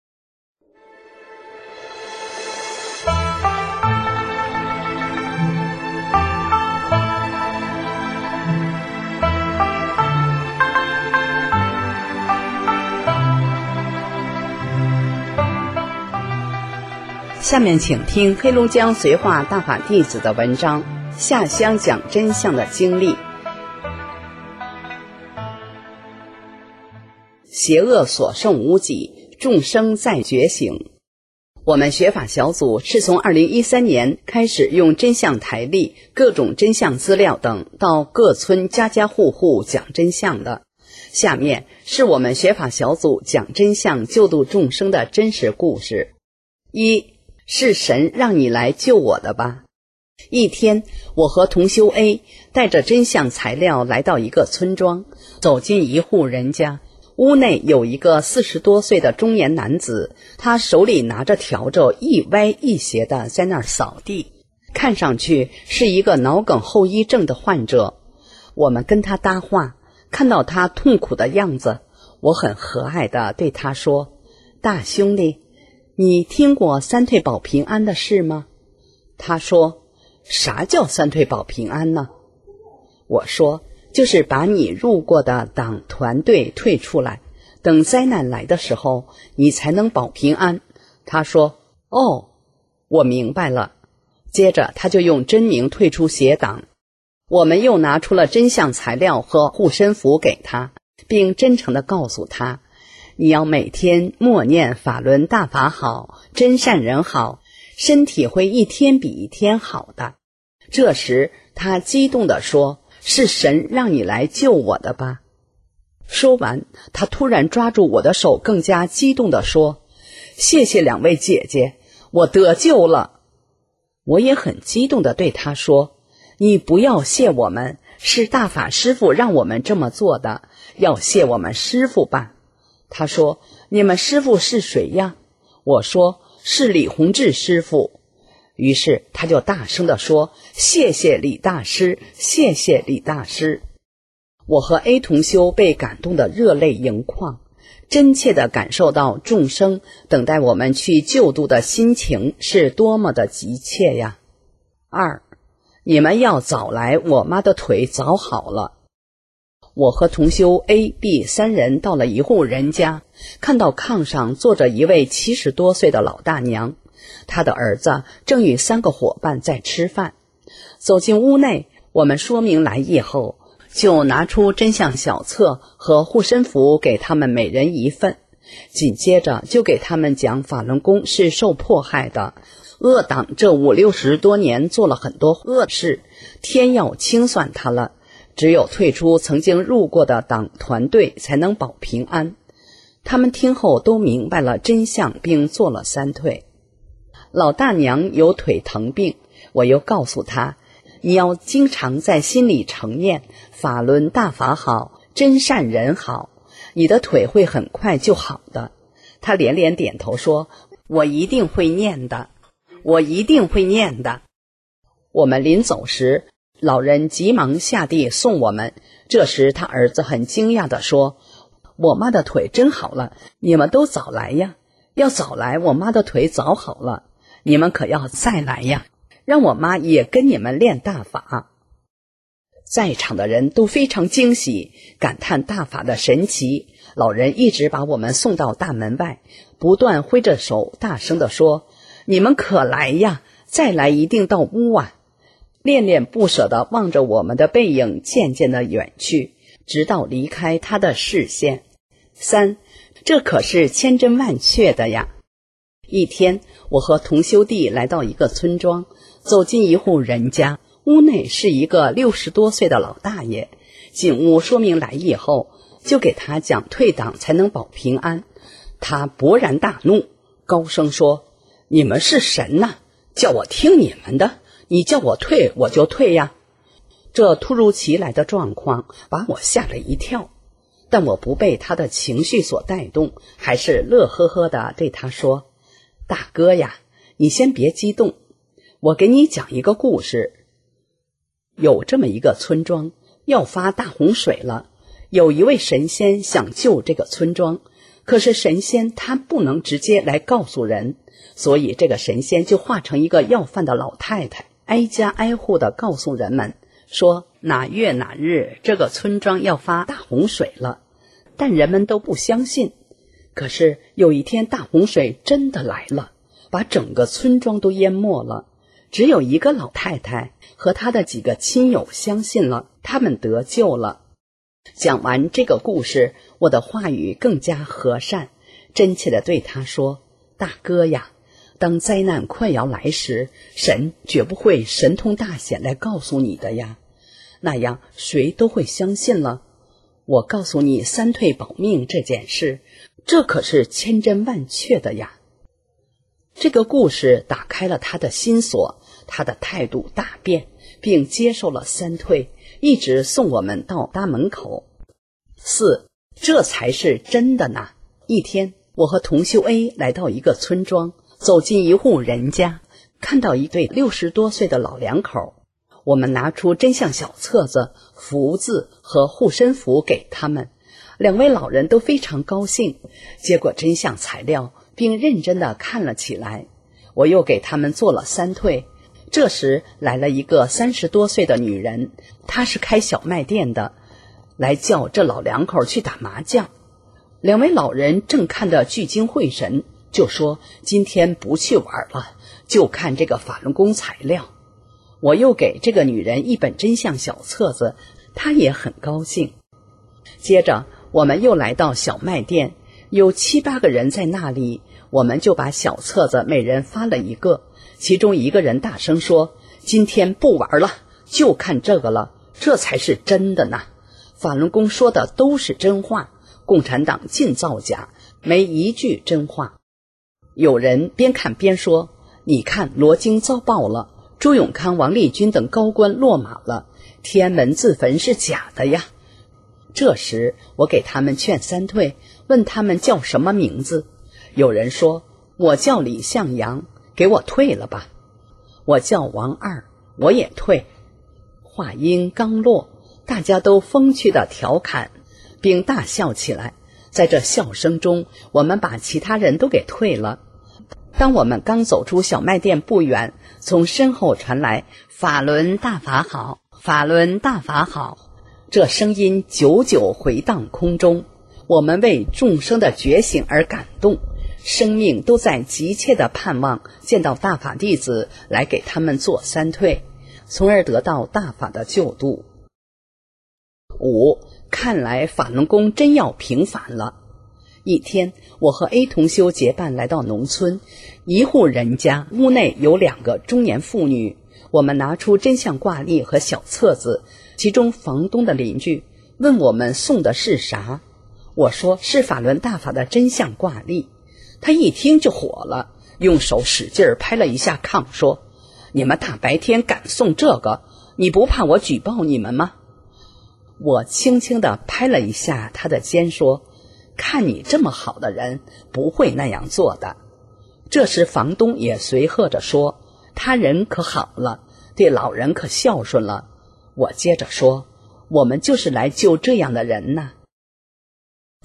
下面请听黑龙江绥化大法弟子的文章《下乡讲真相的经历》。邪恶所剩无几，众生在觉醒。我们学法小组是从二零一三年开始用真相台历、各种真相资料等到各村家家户户讲真相的。下面是我们学法小组讲真相救度众生的真实故事。一，是神让你来救我的吧。一天，我和同修 A 带着真相材料来到一个村庄，走进一户人家，屋内有一个四十多岁的中年男子，他手里拿着笤帚，一歪一斜的在那儿扫地，看上去是一个脑梗后遗症的患者。我们跟他搭话，看到他痛苦的样子，我很和蔼地对他说：大兄弟，你听过三退保平安的事吗？他说：啥叫三退保平安呢？我说：就是把你入过的党团队退出来，等灾难来的时候你才能保平安。他说：哦，我明白了。接着他就用真名退出邪党。我们又拿出了真相材料和护身符给他，并真诚地告诉他，你要每天默念法轮大法好，真善人好，身体会一天比一天好的。这时他激动地说：是神让你来救我的吧。说完，他突然抓住我的手，更加激动地说：谢谢两位姐姐，我得救了。我也很激动地对他说：你不要谢我们，是大法师父让我们这么做的，要谢我们师父吧。他说：你们师父是谁呀？我说：是李洪志师父。于是他就大声地说：谢谢李大师，谢谢李大师。我和 A 同修被感动得热泪盈眶，真切地感受到众生等待我们去救度的心情是多么的急切呀。二，你们要早来，我妈的腿早好了。我和同修 A、B 三人到了一户人家，看到炕上坐着一位七十多岁的老大娘，她的儿子正与三个伙伴在吃饭。走进屋内，我们说明来意后，就拿出真相小册和护身符给他们每人一份，紧接着就给他们讲法轮功是受迫害的，恶党这五六十多年做了很多恶事，天要清算他了，只有退出曾经入过的党团队才能保平安。他们听后都明白了真相，并做了三退。老大娘有腿疼病，我又告诉她，你要经常在心里承念法轮大法好，真善人好，你的腿会很快就好的。她连连点头说：我一定会念的，我一定会念的。我们临走时，老人急忙下地送我们。这时他儿子很惊讶地说： 我妈的腿真好了，你们都早来呀，要早来我妈的腿早好了，你们可要再来呀，让我妈也跟你们练大法。在场的人都非常惊喜，感叹大法的神奇。老人一直把我们送到大门外，不断挥着手大声地说，你们可来呀，再来一定到屋啊。恋恋不舍地望着我们的背影渐渐地远去，直到离开他的视线。三，这可是千真万确的呀。一天，我和同修弟来到一个村庄，走进一户人家，屋内是一个六十多岁的老大爷。进屋说明来意后，就给他讲退党才能保平安。他勃然大怒，高声说，你们是神呐，叫我听你们的，你叫我退我就退呀。这突如其来的状况把我吓了一跳，但我不被他的情绪所带动，还是乐呵呵地对他说，大哥呀，你先别激动，我给你讲一个故事。有这么一个村庄，要发大洪水了，有一位神仙想救这个村庄，可是神仙他不能直接来告诉人，所以这个神仙就化成一个要饭的老太太，挨家挨户地告诉人们说，哪月哪日这个村庄要发大洪水了。但人们都不相信。可是有一天大洪水真的来了，把整个村庄都淹没了，只有一个老太太和她的几个亲友相信了，他们得救了。讲完这个故事，我的话语更加和善，真切地对他说，大哥呀，当灾难快要来时，神绝不会神通大显来告诉你的呀，那样谁都会相信了。我告诉你三退保命这件事，这可是千真万确的呀。这个故事打开了他的心锁，他的态度大变，并接受了三退，一直送我们到大门口。四，这才是真的呢。一天，我和同修 A 来到一个村庄，走进一户人家，看到一对六十多岁的老两口。我们拿出真相小册子、福字和护身符给他们，两位老人都非常高兴，接过真相材料并认真地看了起来。我又给他们做了三退。这时来了一个三十多岁的女人，她是开小卖店的，来叫这老两口去打麻将。两位老人正看得聚精会神，就说今天不去玩了，就看这个法轮功材料。我又给这个女人一本真相小册子，她也很高兴。接着我们又来到小卖店，有七八个人在那里，我们就把小册子每人发了一个。其中一个人大声说，今天不玩了，就看这个了，这才是真的呢。法轮功说的都是真话，共产党尽造假，没一句真话。有人边看边说，你看罗京遭报了，朱永康、王立军等高官落马了，天安门自焚是假的呀。这时我给他们劝三退，问他们叫什么名字。有人说，我叫李向阳，给我退了吧。我叫王二，我也退。话音刚落，大家都风趣地调侃并大笑起来。在这笑声中，我们把其他人都给退了。当我们刚走出小卖店不远，从身后传来法轮大法好，法轮大法好，这声音久久回荡空中。我们为众生的觉醒而感动，生命都在急切地盼望见到大法弟子来给他们做三退，从而得到大法的救度。五，看来法轮功真要平反了。一天，我和 A 同修结伴来到农村，一户人家屋内有两个中年妇女，我们拿出真相挂历和小册子，其中房东的邻居问我们送的是啥，我说是法轮大法的真相挂历。他一听就火了，用手使劲拍了一下炕，说，你们大白天敢送这个，你不怕我举报你们吗？我轻轻地拍了一下他的肩，说，看你这么好的人，不会那样做的。这时房东也随和着说，他人可好了，对老人可孝顺了。我接着说，我们就是来救这样的人呢。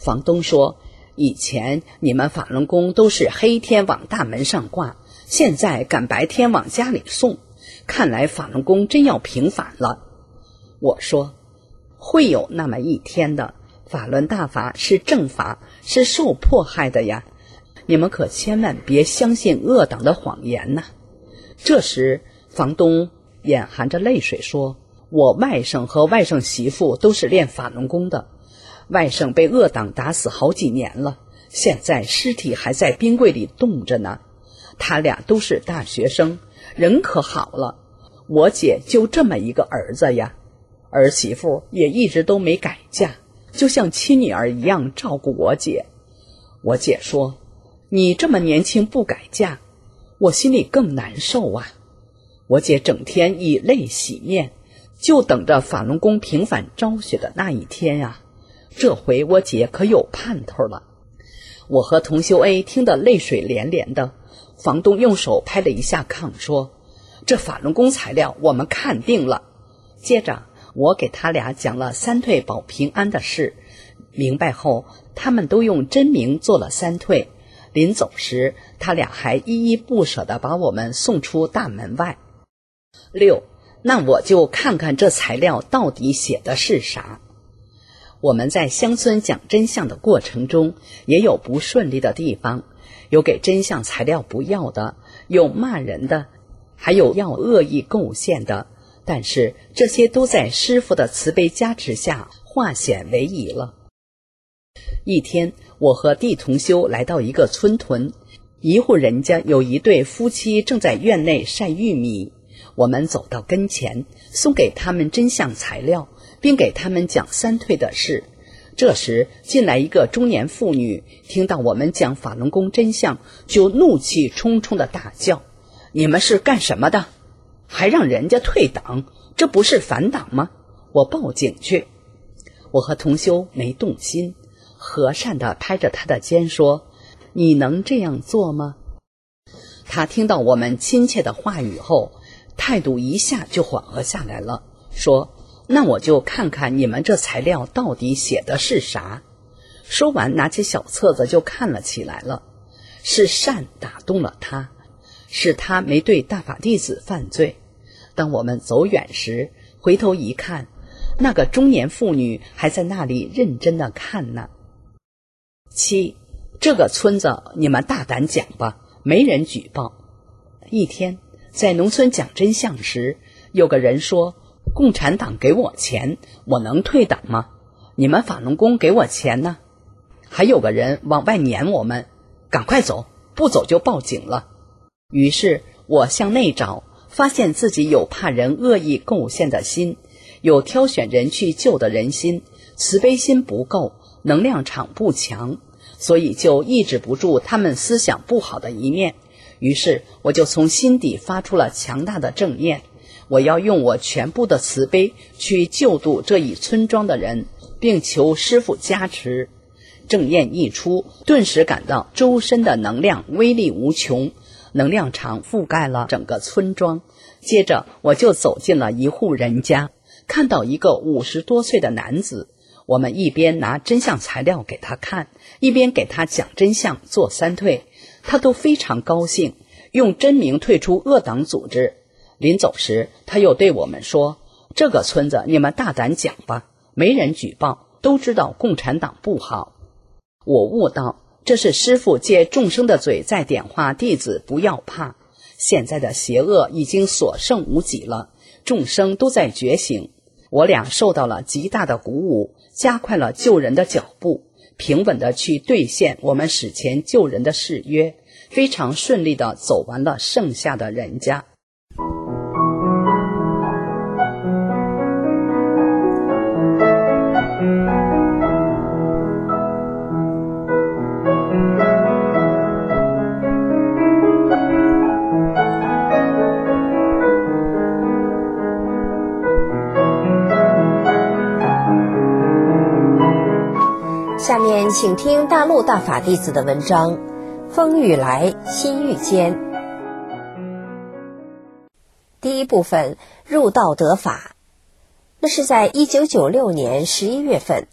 房东说，以前你们法轮功都是黑天往大门上挂，现在赶白天往家里送，看来法轮功真要平反了。我说，会有那么一天的，法轮大法是正法，是受迫害的呀，你们可千万别相信恶党的谎言呐。这时房东眼含着泪水说，我外甥和外甥媳妇都是练法轮功的，外甥被恶党打死好几年了，现在尸体还在冰柜里冻着呢。他俩都是大学生，人可好了。我姐就这么一个儿子呀，儿媳妇也一直都没改嫁，就像亲女儿一样照顾我姐。我姐说，你这么年轻不改嫁，我心里更难受啊。我姐整天以泪洗面，就等着法轮功平反昭雪的那一天呀、啊。这回我姐可有盼头了。我和同修 A 听得泪水连连的，房东用手拍了一下炕说，这法轮功材料我们看定了。接着我给他俩讲了三退保平安的事，明白后他们都用真名做了三退，临走时他俩还依依不舍地把我们送出大门外。六，那我就看看这材料到底写的是啥。我们在乡村讲真相的过程中，也有不顺利的地方，有给真相材料不要的，有骂人的，还有要恶意构陷的，但是这些都在师父的慈悲加持下化险为夷了。一天，我和弟同修来到一个村屯，一户人家有一对夫妻正在院内晒玉米，我们走到跟前，送给他们真相材料，并给他们讲三退的事。这时进来一个中年妇女，听到我们讲法轮功真相，就怒气冲冲的大叫，你们是干什么的？还让人家退党，这不是反党吗？我报警去。我和同修没动心，和善地拍着他的肩说，你能这样做吗？他听到我们亲切的话语后，态度一下就缓和下来了，说，那我就看看你们这材料到底写的是啥。说完拿起小册子就看了起来了。是善打动了他，是他没对大法弟子犯罪。当我们走远时，回头一看，那个中年妇女还在那里认真地看呢。七，这个村子你们大胆讲吧，没人举报。一天在农村讲真相时，有个人说，共产党给我钱，我能退党吗？你们法轮功给我钱呢？还有个人往外撵我们，赶快走，不走就报警了。于是我向内找，发现自己有怕人恶意构陷的心，有挑选人去救的人心，慈悲心不够，能量场不强，所以就抑制不住他们思想不好的一面。于是我就从心底发出了强大的正念，我要用我全部的慈悲去救度这一村庄的人，并求师父加持。正念一出，顿时感到周身的能量威力无穷，能量场覆盖了整个村庄。接着我就走进了一户人家，看到一个五十多岁的男子，我们一边拿真相材料给他看，一边给他讲真相做三退，他都非常高兴，用真名退出恶党组织。临走时他又对我们说，这个村子你们大胆讲吧，没人举报，都知道共产党不好。我悟到，这是师父借众生的嘴在点化弟子不要怕，现在的邪恶已经所剩无几了，众生都在觉醒。我俩受到了极大的鼓舞，加快了救人的脚步，平稳地去兑现我们史前救人的誓约，非常顺利地走完了剩下的人家。 下面请听大陆大法弟子的文章《风雨来，心欲坚》。第一部分，入道得法。那是在一九九六年十一月份，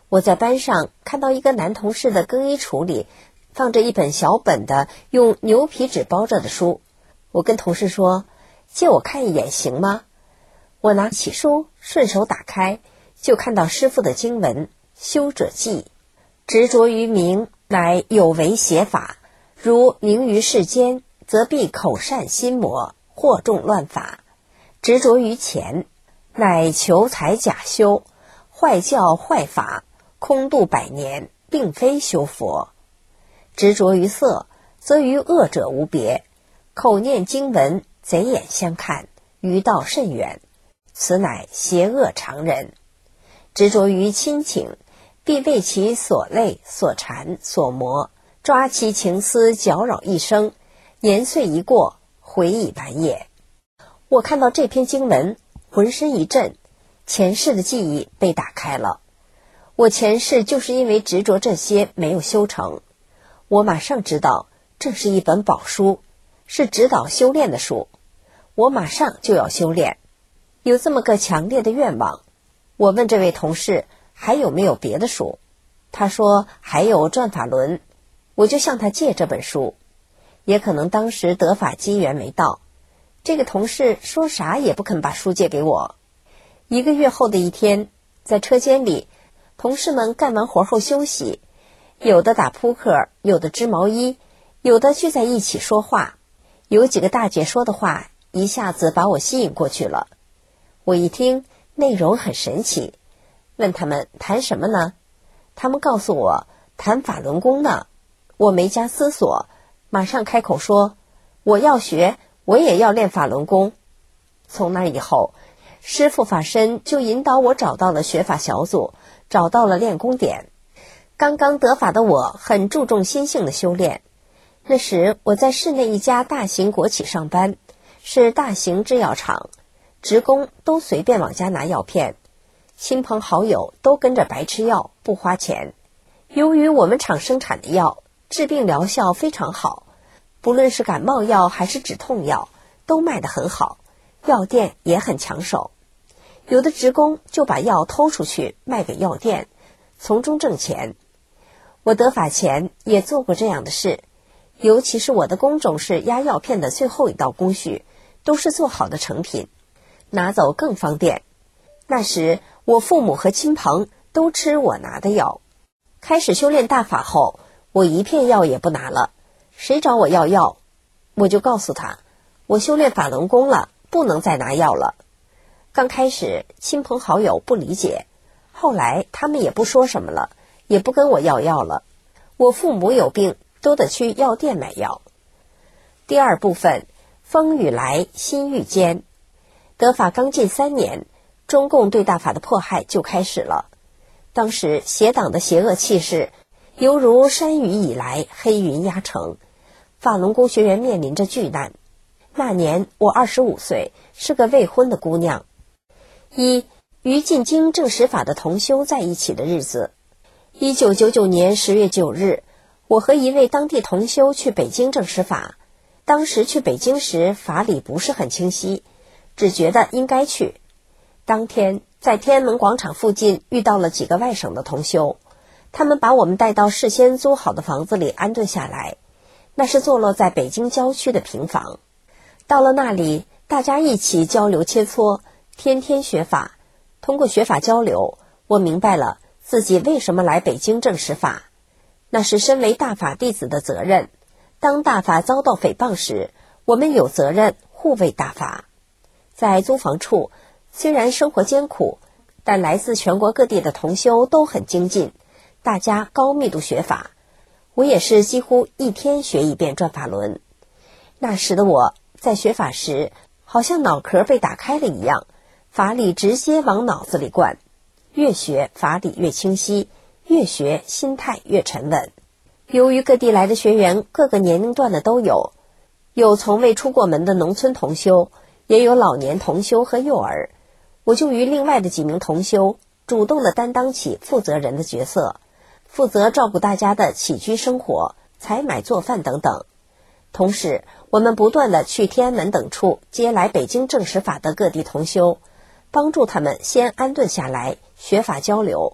我在班上看到一个男同事的更衣橱里放着一本小本的用牛皮纸包着的书，我跟同事说，借我看一眼行吗？我拿起书顺手打开，就看到师父的经文，修者记，执着于名，乃有为邪法，如名于世间，则必口善心魔，惑众乱法。执着于钱，乃求财假修，坏教坏法，空度百年，并非修佛。执着于色，则与恶者无别，口念经文，贼眼相看，于道甚远，此乃邪恶常人。执着于亲情，必为其所累所缠所磨，抓其情思搅扰一生，年岁一过，回已晚也。我看到这篇经文，浑身一震，前世的记忆被打开了。我前世就是因为执着这些没有修成，我马上知道这是一本宝书，是指导修炼的书，我马上就要修炼，有这么个强烈的愿望。我问这位同事还有没有别的书，他说还有转法轮，我就向他借这本书。也可能当时得法机缘没到，这个同事说啥也不肯把书借给我。一个月后的一天，在车间里，同事们干完活后休息，有的打扑克，有的织毛衣，有的聚在一起说话。有几个大姐说的话一下子把我吸引过去了。我一听内容很神奇，问他们谈什么呢？他们告诉我谈法轮功呢。我没加思索，马上开口说，我要学，我也要练法轮功。从那以后，师父法身就引导我找到了学法小组，找到了练功点。刚刚得法的我很注重心性的修炼。那时我在市内一家大型国企上班，是大型制药厂，职工都随便往家拿药片，亲朋好友都跟着白吃药，不花钱。由于我们厂生产的药治病疗效非常好，不论是感冒药还是止痛药都卖得很好，药店也很抢手。有的职工就把药偷出去卖给药店，从中挣钱。我得法前也做过这样的事，尤其是我的工种是压药片的最后一道工序，都是做好的成品，拿走更方便。那时我父母和亲朋都吃我拿的药。开始修炼大法后，我一片药也不拿了，谁找我要药，我就告诉他，我修炼法轮功了，不能再拿药了。刚开始亲朋好友不理解，后来他们也不说什么了，也不跟我要药了。我父母有病都得去药店买药。第二部分，风雨来，心欲坚。得法刚近三年，中共对大法的迫害就开始了。当时邪党的邪恶气势犹如山雨以来，黑云压城，法轮功学员面临着巨难。那年我二十五岁，是个未婚的姑娘。一与进京正实法的同修在一起的日子。一九九九年十月九日，我和一位当地同修去北京正实法。当时去北京时法理不是很清晰，只觉得应该去。当天在天安门广场附近遇到了几个外省的同修，他们把我们带到事先租好的房子里安顿下来，那是坐落在北京郊区的平房。到了那里，大家一起交流切磋，天天学法。通过学法交流，我明白了自己为什么来北京正实法，那是身为大法弟子的责任。当大法遭到诽谤时，我们有责任护卫大法。在租房处，虽然生活艰苦，但来自全国各地的同修都很精进，大家高密度学法。我也是几乎一天学一遍转法轮。那时的我在学法时，好像脑壳被打开了一样，法理直接往脑子里灌，越学法理越清晰，越学心态越沉稳。由于各地来的学员各个年龄段的都有，有从未出过门的农村同修，也有老年同修和幼儿，我就与另外的几名同修主动地担当起负责人的角色，负责照顾大家的起居生活、采买做饭等等。同时我们不断地去天安门等处接来北京正实法的各地同修，帮助他们先安顿下来，学法交流，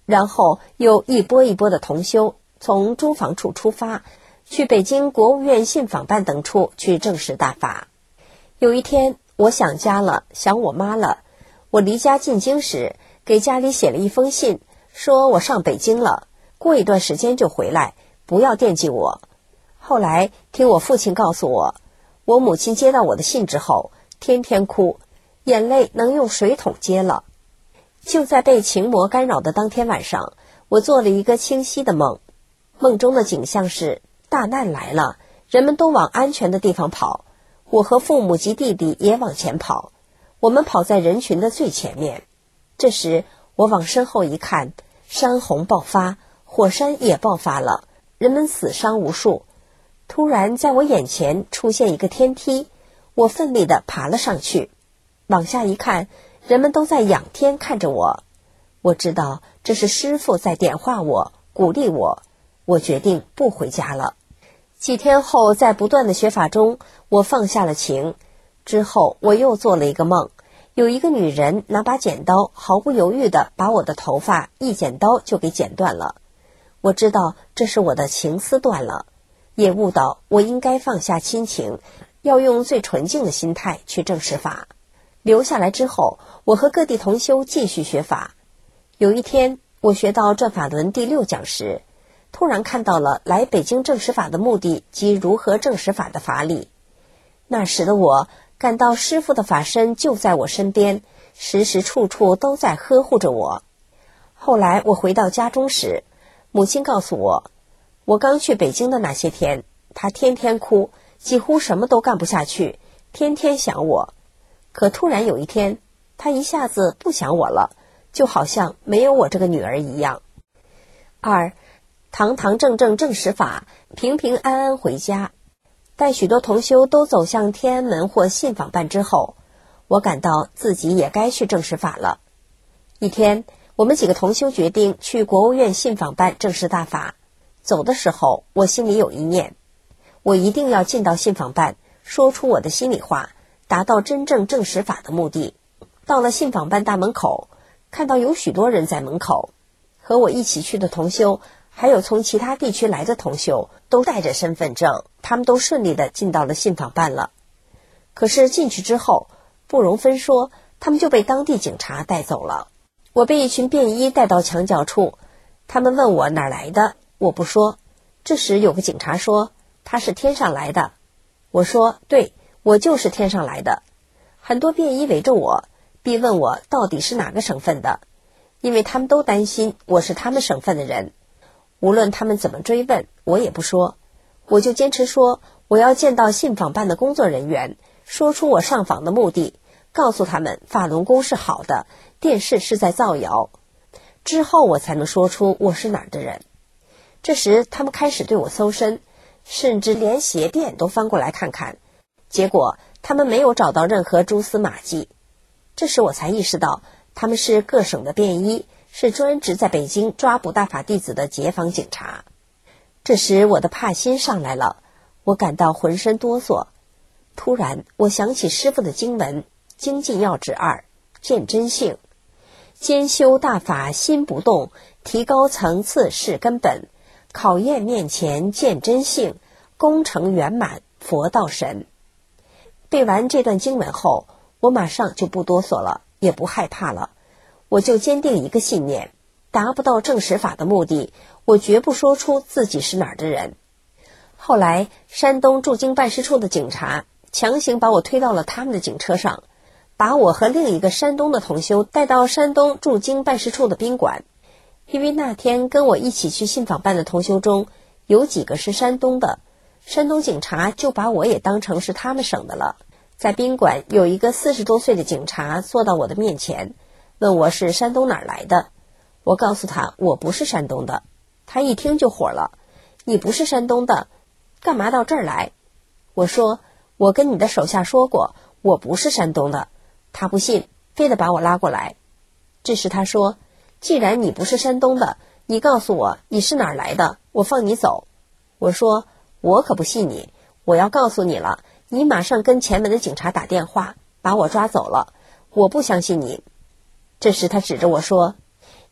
然后又一波一波的同修从诸房处出发，去北京国务院信访办等处去证实大法。有一天我想家了，想我妈了，我离家进京时给家里写了一封信，说我上北京了，过一段时间就回来，不要惦记我。后来听我父亲告诉我，我母亲接到我的信之后天天哭，眼泪能用水桶接了。就在被情魔干扰的当天晚上，我做了一个清晰的梦，梦中的景象是大难来了，人们都往安全的地方跑，我和父母及弟弟也往前跑，我们跑在人群的最前面。这时我往身后一看，山洪爆发，火山也爆发了，人们死伤无数。突然在我眼前出现一个天梯，我奋力地爬了上去，往下一看，人们都在仰天看着我。我知道这是师父在点化我，鼓励我，我决定不回家了。几天后，在不断的学法中，我放下了情。之后我又做了一个梦，有一个女人拿把剪刀，毫不犹豫地把我的头发一剪刀就给剪断了。我知道这是我的情丝断了，也悟到我应该放下亲情，要用最纯净的心态去证实法。留下来之后，我和各地同修继续学法。有一天我学到转法轮第六讲时，突然看到了来北京证实法的目的及如何证实法的法理。那时的我感到师父的法身就在我身边，时时处处都在呵护着我。后来我回到家中时，母亲告诉我，我刚去北京的那些天，她天天哭，几乎什么都干不下去，天天想我。可突然有一天，她一下子不想我了，就好像没有我这个女儿一样。二，堂堂正正证实法，平平安安回家。待许多同修都走向天安门或信访办之后，我感到自己也该去证实法了。一天，我们几个同修决定去国务院信访办证实大法。走的时候，我心里有一念，我一定要进到信访办，说出我的心里话，达到真正证实法的目的。到了信访办大门口，看到有许多人在门口，和我一起去的同修还有从其他地区来的同修都带着身份证，他们都顺利地进到了信访办了。可是进去之后，不容分说，他们就被当地警察带走了。我被一群便衣带到墙角处，他们问我哪儿来的，我不说。这时有个警察说他是天上来的，我说对，我就是天上来的。很多便衣围着我，逼问我到底是哪个省份的，因为他们都担心我是他们省份的人。无论他们怎么追问，我也不说，我就坚持说我要见到信访办的工作人员，说出我上访的目的，告诉他们法轮功是好的，电视是在造谣，之后我才能说出我是哪儿的人。这时他们开始对我搜身，甚至连鞋垫都翻过来看看，结果他们没有找到任何蛛丝马迹。这时我才意识到他们是各省的便衣，是专职在北京抓捕大法弟子的劫坊警察。这时我的怕心上来了，我感到浑身哆嗦。突然我想起师父的经文《精进要旨二》，见真性，兼修大法心不动，提高层次是根本，考验面前见真性，功成圆满佛道神。背完这段经文后，我马上就不哆嗦了，也不害怕了。我就坚定一个信念，达不到证实法的目的，我绝不说出自己是哪儿的人。后来山东驻京办事处的警察强行把我推到了他们的警车上，把我和另一个山东的同修带到山东驻京办事处的宾馆。因为那天跟我一起去信访办的同修中有几个是山东的，山东警察就把我也当成是他们省的了。在宾馆有一个四十多岁的警察坐到我的面前，问我是山东哪儿来的。我告诉他我不是山东的，他一听就火了，你不是山东的，干嘛到这儿来？我说我跟你的手下说过我不是山东的，他不信，非得把我拉过来。这时他说，既然你不是山东的，你告诉我你是哪儿来的，我放你走。我说我可不信你，我要告诉你了，你马上跟前门的警察打电话把我抓走了，我不相信你。这时他指着我说，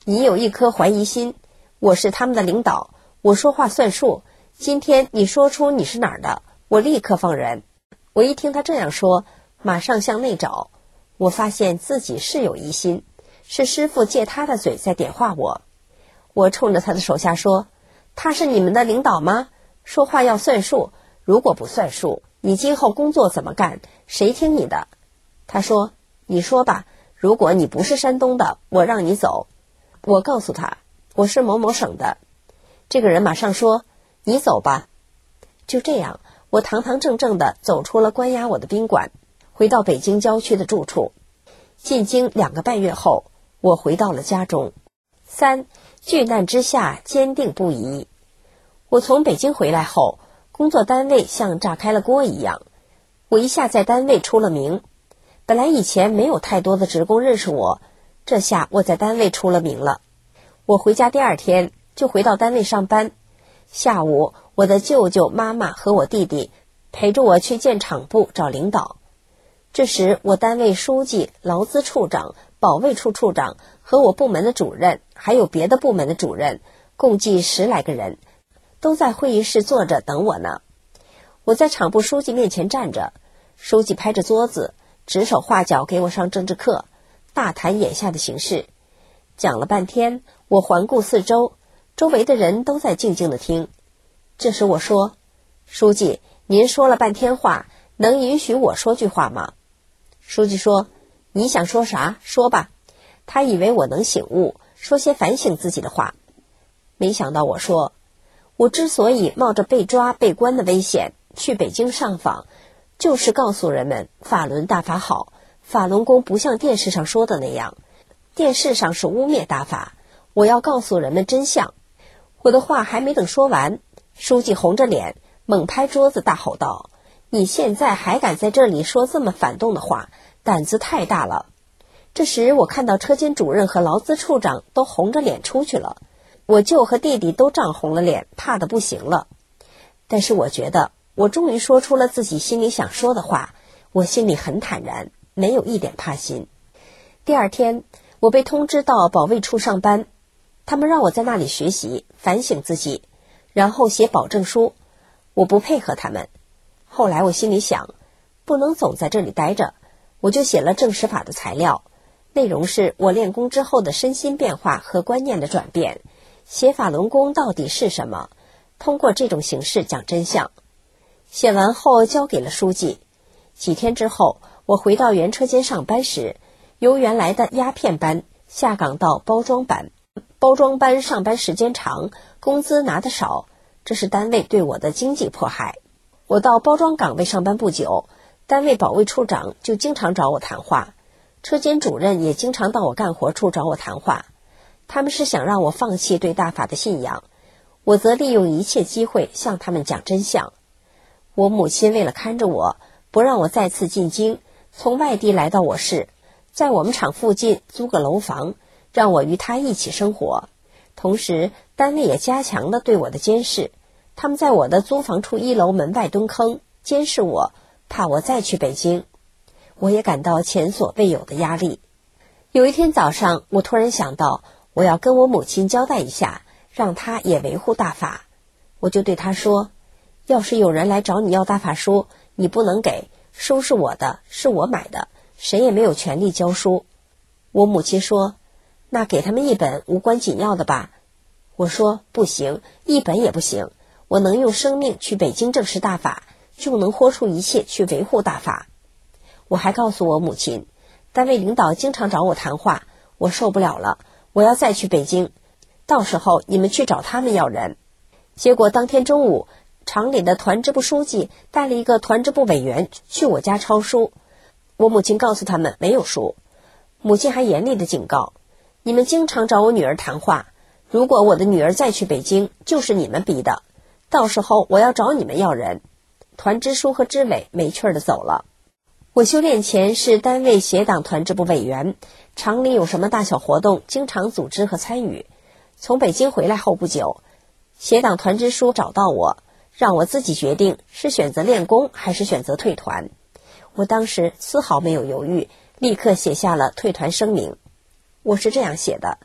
你有一颗怀疑心，我是他们的领导，我说话算数，今天你说出你是哪儿的，我立刻放人。我一听他这样说，马上向内找，我发现自己是有疑心，是师父借他的嘴在点化我。我冲着他的手下说，他是你们的领导吗？说话要算数，如果不算数，你今后工作怎么干？谁听你的？他说，你说吧，如果你不是山东的，我让你走。我告诉他，我是某某省的。这个人马上说，你走吧。就这样，我堂堂正正地走出了关押我的宾馆，回到北京郊区的住处。进京两个半月后，我回到了家中。三，巨难之下，坚定不移。我从北京回来后，工作单位像炸开了锅一样，我一下在单位出了名。本来以前没有太多的职工认识我，这下我在单位出了名了。我回家第二天就回到单位上班，下午我的舅舅妈妈和我弟弟陪着我去见厂部找领导。这时我单位书记、劳资处长、保卫处处长和我部门的主任，还有别的部门的主任，共计十来个人，都在会议室坐着等我呢。我在厂部书记面前站着，书记拍着桌子，指手画脚给我上政治课，大谈眼下的形势。讲了半天，我环顾四周，周围的人都在静静地听。这时我说，书记，您说了半天话，能允许我说句话吗？书记说，你想说啥说吧。他以为我能醒悟，说些反省自己的话。没想到我说，我之所以冒着被抓被关的危险去北京上访，就是告诉人们法轮大法好，法轮功不像电视上说的那样，电视上是污蔑大法，我要告诉人们真相。我的话还没等说完，书记红着脸猛拍桌子大吼道，你现在还敢在这里说这么反动的话，胆子太大了。这时我看到车间主任和劳资处长都红着脸出去了，我舅和弟弟都涨红了脸，怕得不行了。但是我觉得我终于说出了自己心里想说的话，我心里很坦然，没有一点怕心。第二天我被通知到保卫处上班，他们让我在那里学习反省自己，然后写保证书。我不配合他们，后来我心里想，不能总在这里待着，我就写了正实法的材料，内容是我练功之后的身心变化和观念的转变，写法轮功到底是什么，通过这种形式讲真相。写完后交给了书记。几天之后，我回到原车间上班时，由原来的鸦片班下岗到包装班。包装班上班时间长，工资拿得少，这是单位对我的经济迫害。我到包装岗位上班不久，单位保卫处长就经常找我谈话，车间主任也经常到我干活处找我谈话。他们是想让我放弃对大法的信仰，我则利用一切机会向他们讲真相。我母亲为了看着我，不让我再次进京，从外地来到我市，在我们厂附近租个楼房，让我与她一起生活。同时单位也加强了对我的监视，他们在我的租房处一楼门外蹲坑监视我，怕我再去北京。我也感到前所未有的压力。有一天早上，我突然想到我要跟我母亲交代一下，让她也维护大法。我就对她说，要是有人来找你要大法书，你不能给，书是我的，是我买的，谁也没有权利交书。我母亲说，那给他们一本无关紧要的吧。我说不行，一本也不行，我能用生命去北京证实大法，就能豁出一切去维护大法。我还告诉我母亲，单位领导经常找我谈话，我受不了了，我要再去北京，到时候你们去找他们要人。结果当天中午，厂里的团支部书记带了一个团支部委员去我家抄书，我母亲告诉他们没有书。母亲还严厉地警告，你们经常找我女儿谈话，如果我的女儿再去北京，就是你们逼的，到时候我要找你们要人。团支书和支委没趣儿地走了。我修炼前是单位协党团支部委员，厂里有什么大小活动经常组织和参与。从北京回来后不久，协党团支书找到我，让我自己决定是选择练功还是选择退团。我当时丝毫没有犹豫，立刻写下了退团声明。我是这样写的，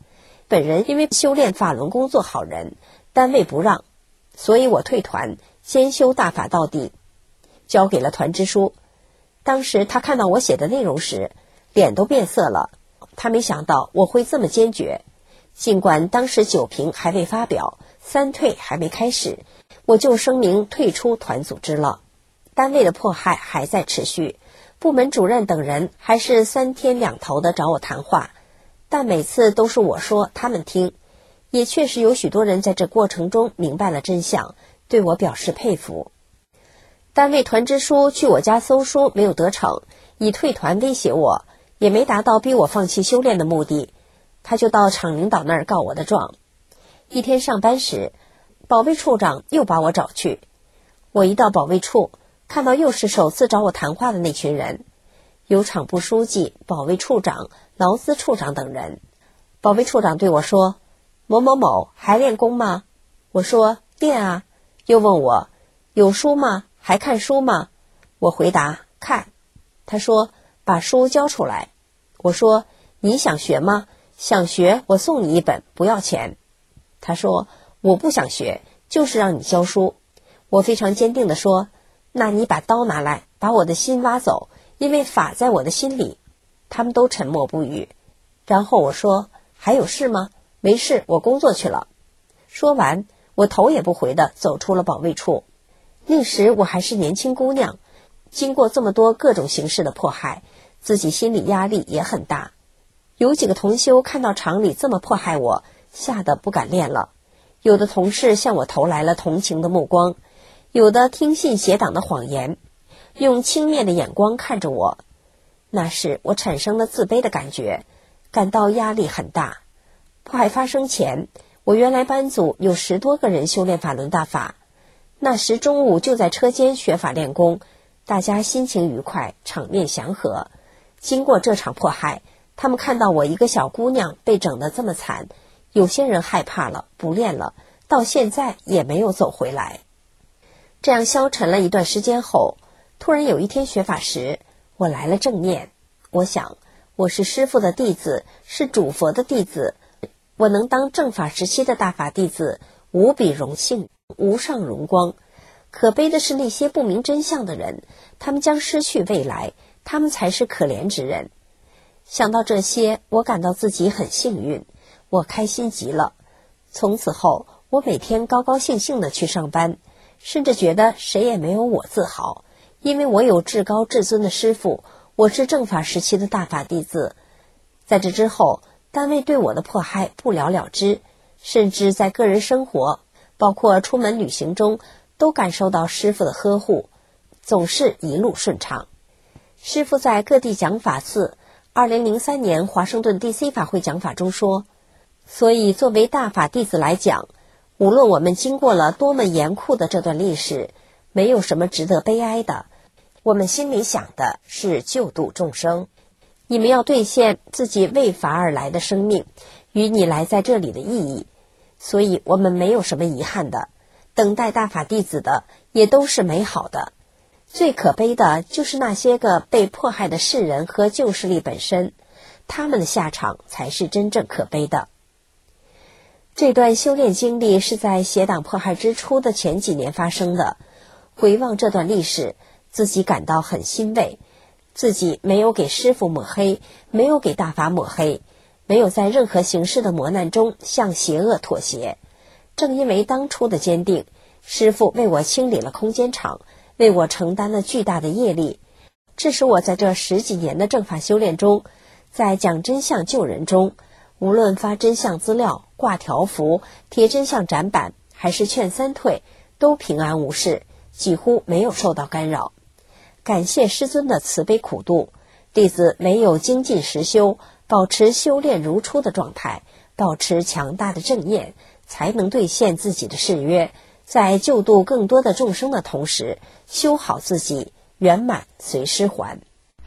本人因为修炼法轮功做好人，单位不让，所以我退团，先修大法到底，交给了团支书。当时他看到我写的内容时，脸都变色了，他没想到我会这么坚决。尽管当时九评还未发表，三退还没开始，我就声明退出团组织了。单位的迫害还在持续，部门主任等人还是三天两头的找我谈话，但每次都是我说他们听。也确实有许多人在这过程中明白了真相，对我表示佩服。单位团支书去我家搜书没有得逞，以退团威胁我，也没达到逼我放弃修炼的目的，他就到厂领导那儿告我的状。一天上班时，保卫处长又把我找去。我一到保卫处，看到又是首次找我谈话的那群人，有厂部书记、保卫处长、劳资处长等人。保卫处长对我说：“某某某还练功吗？”我说：“练啊。”又问我：“有书吗？还看书吗？”我回答：“看。”他说：“把书交出来。”我说：“你想学吗？想学我送你一本，不要钱。”他说：“我不想学，就是让你教书。”我非常坚定地说：“那你把刀拿来，把我的心挖走，因为法在我的心里。”他们都沉默不语。然后我说：“还有事吗？”“没事，我工作去了。”说完，我头也不回地走出了保卫处。那时我还是年轻姑娘，经过这么多各种形式的迫害，自己心理压力也很大。有几个同修看到厂里这么迫害我，吓得不敢练了。有的同事向我投来了同情的目光，有的听信邪党的谎言，用轻蔑的眼光看着我。那时我产生了自卑的感觉，感到压力很大。迫害发生前，我原来班组有十多个人修炼法轮大法，那时中午就在车间学法练功，大家心情愉快，场面祥和。经过这场迫害，他们看到我一个小姑娘被整得这么惨，有些人害怕了，不练了，到现在也没有走回来。这样消沉了一段时间后，突然有一天学法时，我来了正念。我想，我是师父的弟子，是主佛的弟子，我能当正法时期的大法弟子，无比荣幸，无上荣光。可悲的是那些不明真相的人，他们将失去未来，他们才是可怜之人。想到这些，我感到自己很幸运，我开心极了。从此后，我每天高高兴兴地去上班，甚至觉得谁也没有我自豪，因为我有至高至尊的师父，我是正法时期的大法弟子。在这之后，单位对我的迫害不了了之，甚至在个人生活，包括出门旅行中，都感受到师父的呵护，总是一路顺畅。师父在各地讲法次，二零零三年华盛顿 D C 法会讲法中说，所以作为大法弟子来讲，无论我们经过了多么严酷的这段历史，没有什么值得悲哀的，我们心里想的是救度众生。你们要兑现自己为法而来的生命与你来在这里的意义，所以我们没有什么遗憾的，等待大法弟子的也都是美好的。最可悲的就是那些个被迫害的世人和旧势力本身，他们的下场才是真正可悲的。这段修炼经历是在邪党迫害之初的前几年发生的。回望这段历史，自己感到很欣慰，自己没有给师父抹黑，没有给大法抹黑，没有在任何形式的磨难中向邪恶妥协。正因为当初的坚定，师父为我清理了空间场，为我承担了巨大的业力，致使我在这十几年的正法修炼中，在讲真相救人中，无论发真相资料、挂条幅、贴真相展板，还是劝三退，都平安无事，几乎没有受到干扰。感谢师尊的慈悲苦度，弟子没有精进实修，保持修炼如初的状态，保持强大的正念，才能兑现自己的誓约，在救度更多的众生的同时，修好自己，圆满随师还。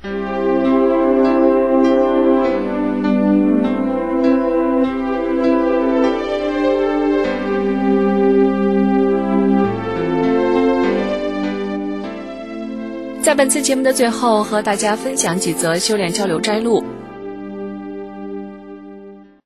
在本次节目的最后，和大家分享几则修炼交流摘录。听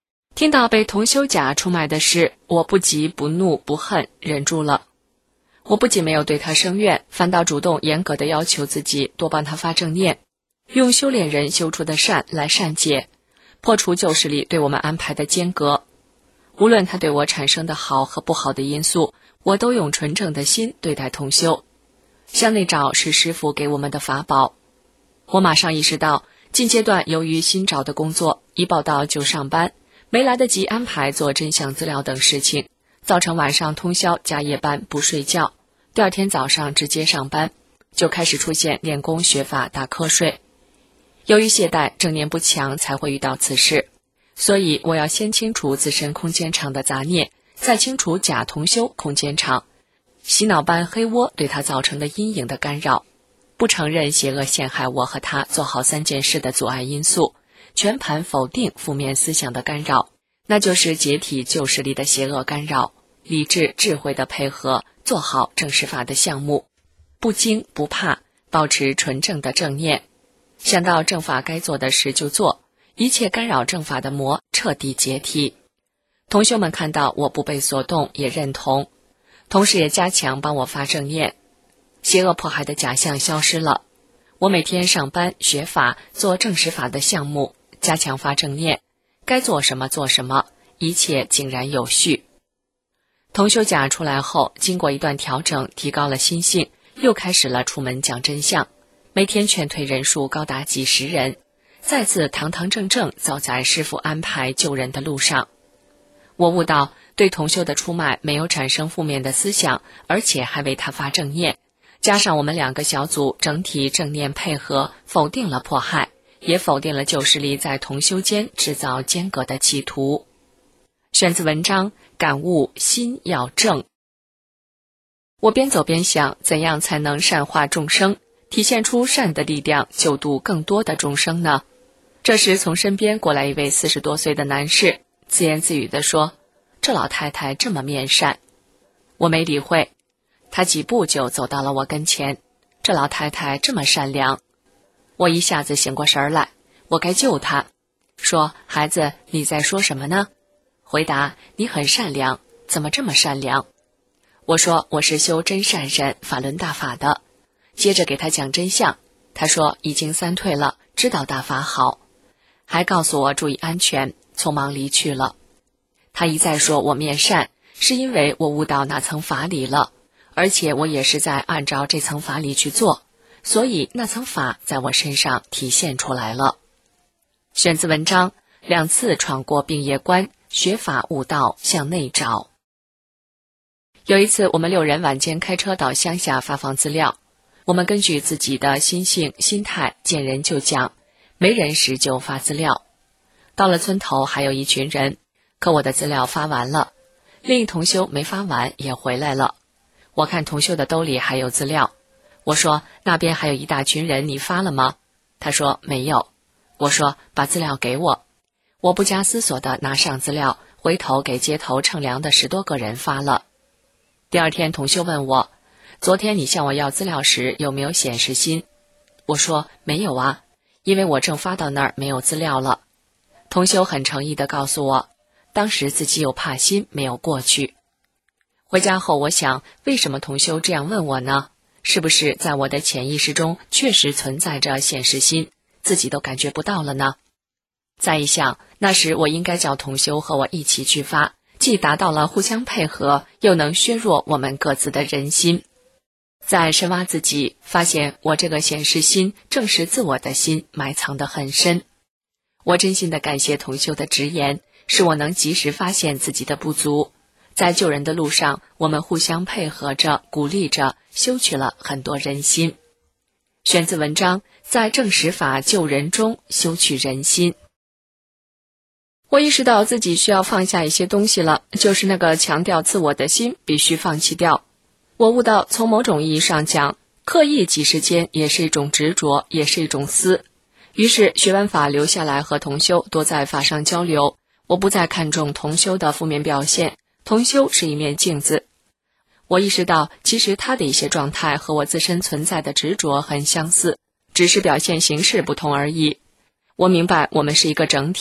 听到被同修甲出卖的事，我不急不怒不恨，忍住了。我不仅没有对他生怨，反倒主动严格地要求自己多帮他发正念，用修炼人修出的善来善解，破除旧势力对我们安排的间隔。无论他对我产生的好和不好的因素，我都用纯正的心对待同修。向内找是师父给我们的法宝。我马上意识到，近阶段由于新找的工作，一报到就上班，没来得及安排做真相资料等事情，造成晚上通宵加夜班不睡觉，第二天早上直接上班，就开始出现练功学法打瞌睡。由于懈怠正念不强，才会遇到此事。所以我要先清除自身空间场的杂念，再清除假同修空间场洗脑般黑窝对他造成的阴影的干扰，不承认邪恶陷害我和他做好三件事的阻碍因素，全盘否定负面思想的干扰，那就是解体旧势力的邪恶干扰，理智智慧的配合，做好正实法的项目，不惊不怕，保持纯正的正念，想到正法该做的事就做，一切干扰正法的魔彻底解体。同修们看到我不被所动，也认同，同时也加强帮我发正念，邪恶迫害的假象消失了。我每天上班学法，做正实法的项目，加强发正念，该做什么做什么，一切井然有序。同修甲出来后，经过一段调整，提高了心性，又开始了出门讲真相，每天劝退人数高达几十人，再次堂堂正正走在师父安排救人的路上。我悟到，对同修的出卖没有产生负面的思想，而且还为他发正念，加上我们两个小组整体正念配合，否定了迫害，也否定了旧势力在同修间制造间隔的企图。选自文章，感悟心要正。我边走边想，怎样才能善化众生，体现出善的力量，救度更多的众生呢？这时从身边过来一位四十多岁的男士，自言自语地说，这老太太这么面善。我没理会，他几步就走到了我跟前，这老太太这么善良。我一下子醒过神来，我该救她，说，孩子，你在说什么呢？回答，你很善良，怎么这么善良？我说，我是修真善人法轮大法的。接着给他讲真相，他说已经三退了，知道大法好，还告诉我注意安全，匆忙离去了。他一再说我面善，是因为我悟到那层法理了，而且我也是在按照这层法理去做，所以那层法在我身上体现出来了。选自文章，两次闯过病业关，学法悟道向内找。有一次我们六人晚间开车到乡下发放资料，我们根据自己的心性心态，见人就讲，没人时就发资料。到了村头还有一群人，可我的资料发完了，另一同修没发完也回来了。我看同修的兜里还有资料，我说，那边还有一大群人，你发了吗？他说没有。我说，把资料给我。我不加思索地拿上资料，回头给街头称粮的十多个人发了。第二天同修问我，昨天你向我要资料时有没有显示心？我说没有啊，因为我正发到那儿没有资料了。同修很诚意地告诉我，当时自己有怕心没有过去。回家后我想，为什么同修这样问我呢？是不是在我的潜意识中确实存在着显示心，自己都感觉不到了呢？再一想，那时我应该叫同修和我一起去发，既达到了互相配合，又能削弱我们各自的人心。再深挖自己，发现我这个显示心正是自我的心埋藏得很深。我真心的感谢同修的直言，使我能及时发现自己的不足。在救人的路上，我们互相配合着，鼓励着，修取了很多人心。选自文章，在正实法救人中修取人心。我意识到自己需要放下一些东西了，就是那个强调自我的心必须放弃掉。我悟到，从某种意义上讲，刻意挤时间也是一种执着，也是一种私。于是学完法留下来和同修多在法上交流，我不再看重同修的负面表现，同修是一面镜子。我意识到，其实他的一些状态和我自身存在的执着很相似，只是表现形式不同而已。我明白我们是一个整体，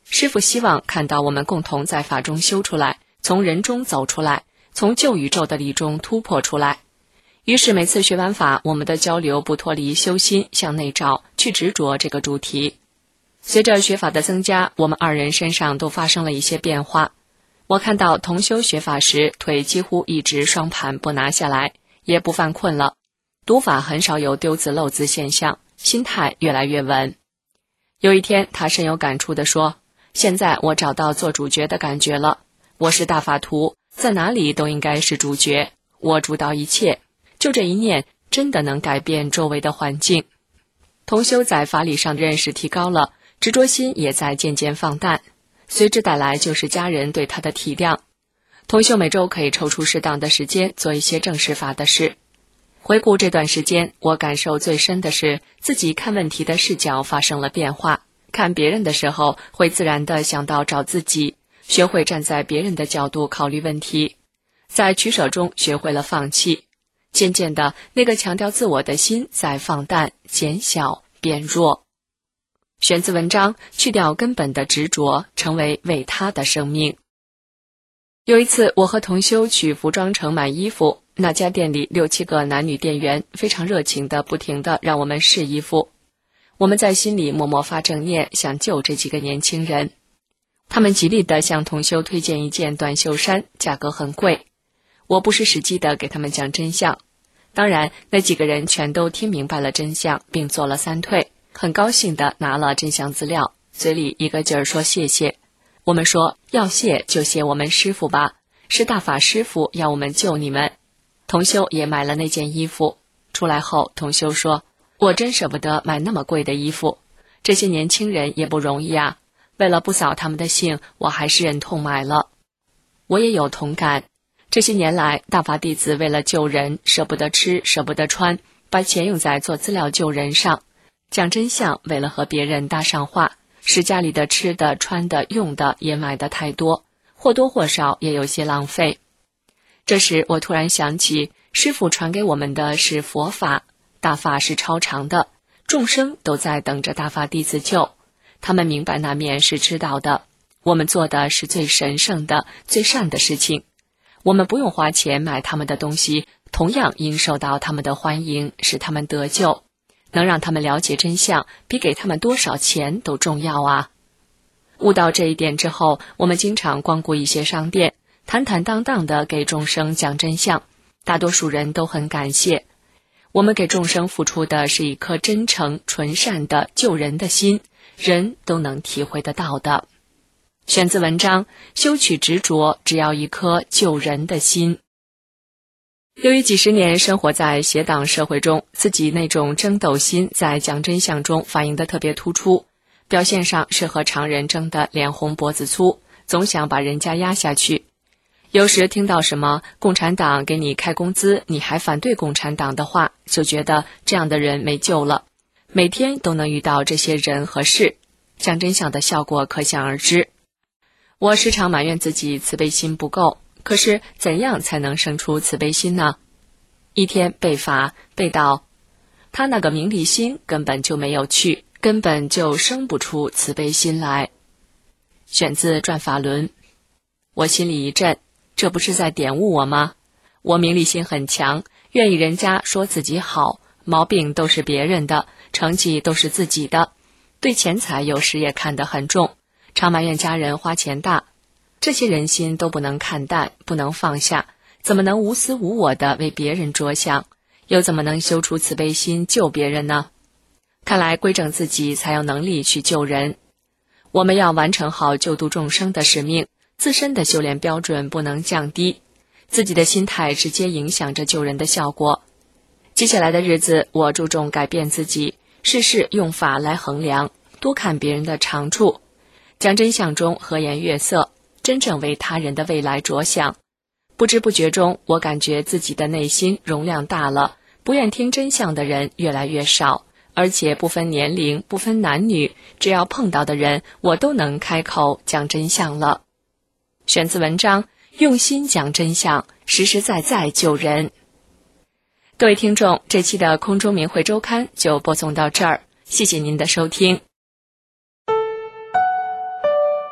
师父希望看到我们共同在法中修出来，从人中走出来，从旧宇宙的理中突破出来。于是每次学完法，我们的交流不脱离修心向内照去执着这个主题。随着学法的增加，我们二人身上都发生了一些变化。我看到同修学法时，腿几乎一直双盘不拿下来，也不犯困了，读法很少有丢字漏字现象，心态越来越稳。有一天他深有感触地说，现在我找到做主角的感觉了，我是大法徒，在哪里都应该是主角，我主导一切，就这一念真的能改变周围的环境。同修在法理上的认识提高了，执着心也在渐渐放淡，随之带来就是家人对他的体谅。同修每周可以抽出适当的时间做一些正视法的事。回顾这段时间，我感受最深的是自己看问题的视角发生了变化，看别人的时候会自然地想到找自己，学会站在别人的角度考虑问题，在取舍中学会了放弃。渐渐的，那个强调自我的心在放淡、减小、变弱。选自文章，去掉根本的执着，成为为他的生命。有一次，我和同修去服装城买衣服，那家店里六七个男女店员非常热情的不停的让我们试衣服。我们在心里默默发正念，想救这几个年轻人。他们极力的向同修推荐一件短袖衫，价格很贵。我不失时机的给他们讲真相。当然，那几个人全都听明白了真相，并做了三退，很高兴的拿了真相资料，嘴里一个劲儿说谢谢。我们说要谢就谢我们师父吧，是大法师父要我们救你们。同修也买了那件衣服，出来后同修说，我真舍不得买那么贵的衣服，这些年轻人也不容易啊，为了不扫他们的兴，我还是忍痛买了。我也有同感，这些年来大法弟子为了救人，舍不得吃舍不得穿，把钱用在做资料救人上，讲真相为了和别人搭上话，使家里的吃的穿的用的也买得太多，或多或少也有些浪费。这时我突然想起，师父传给我们的是佛法，大法是超常的，众生都在等着大法弟子救，他们明白那面是知道的，我们做的是最神圣的最善的事情，我们不用花钱买他们的东西，同样应受到他们的欢迎，使他们得救，能让他们了解真相，比给他们多少钱都重要啊。悟到这一点之后，我们经常光顾一些商店，坦坦荡荡地给众生讲真相，大多数人都很感谢。我们给众生付出的是一颗真诚纯善的救人的心，人都能体会得到的。选自文章，修取执着，只要一颗救人的心。由于几十年生活在邪党社会中，自己那种争斗心在讲真相中反映得特别突出，表现上是和常人争得脸红脖子粗，总想把人家压下去。有时听到什么共产党给你开工资，你还反对共产党的话，就觉得这样的人没救了。每天都能遇到这些人和事，讲真相的效果可想而知。我时常埋怨自己慈悲心不够，可是怎样才能生出慈悲心呢？一天背法背到，他那个名利心根本就没有去，根本就生不出慈悲心来。选自转法轮。我心里一震，这不是在点悟我吗？我名利心很强，愿意人家说自己好，毛病都是别人的，成绩都是自己的，对钱财有时也看得很重，常埋怨家人花钱大，这些人心都不能看淡，不能放下，怎么能无私无我地为别人着想，又怎么能修出慈悲心救别人呢？看来归正自己才有能力去救人。我们要完成好救度众生的使命，自身的修炼标准不能降低，自己的心态直接影响着救人的效果。接下来的日子，我注重改变自己，事事用法来衡量，多看别人的长处，讲真相中和颜悦色，真正为他人的未来着想。不知不觉中，我感觉自己的内心容量大了，不愿听真相的人越来越少，而且不分年龄，不分男女，只要碰到的人，我都能开口讲真相了。选自文章，用心讲真相，实实在在救人。各位听众，这期的空中明慧周刊就播送到这儿，谢谢您的收听。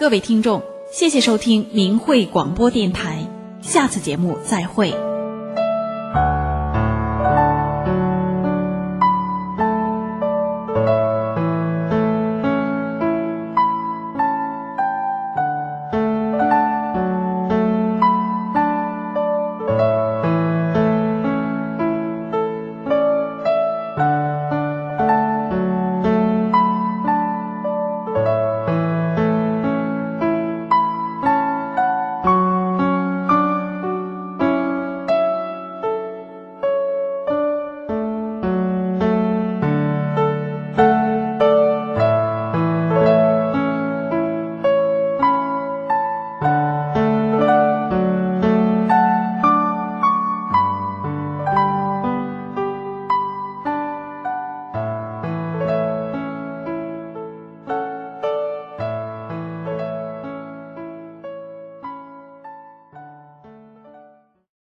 各位听众，谢谢收听明慧广播电台，下次节目再会。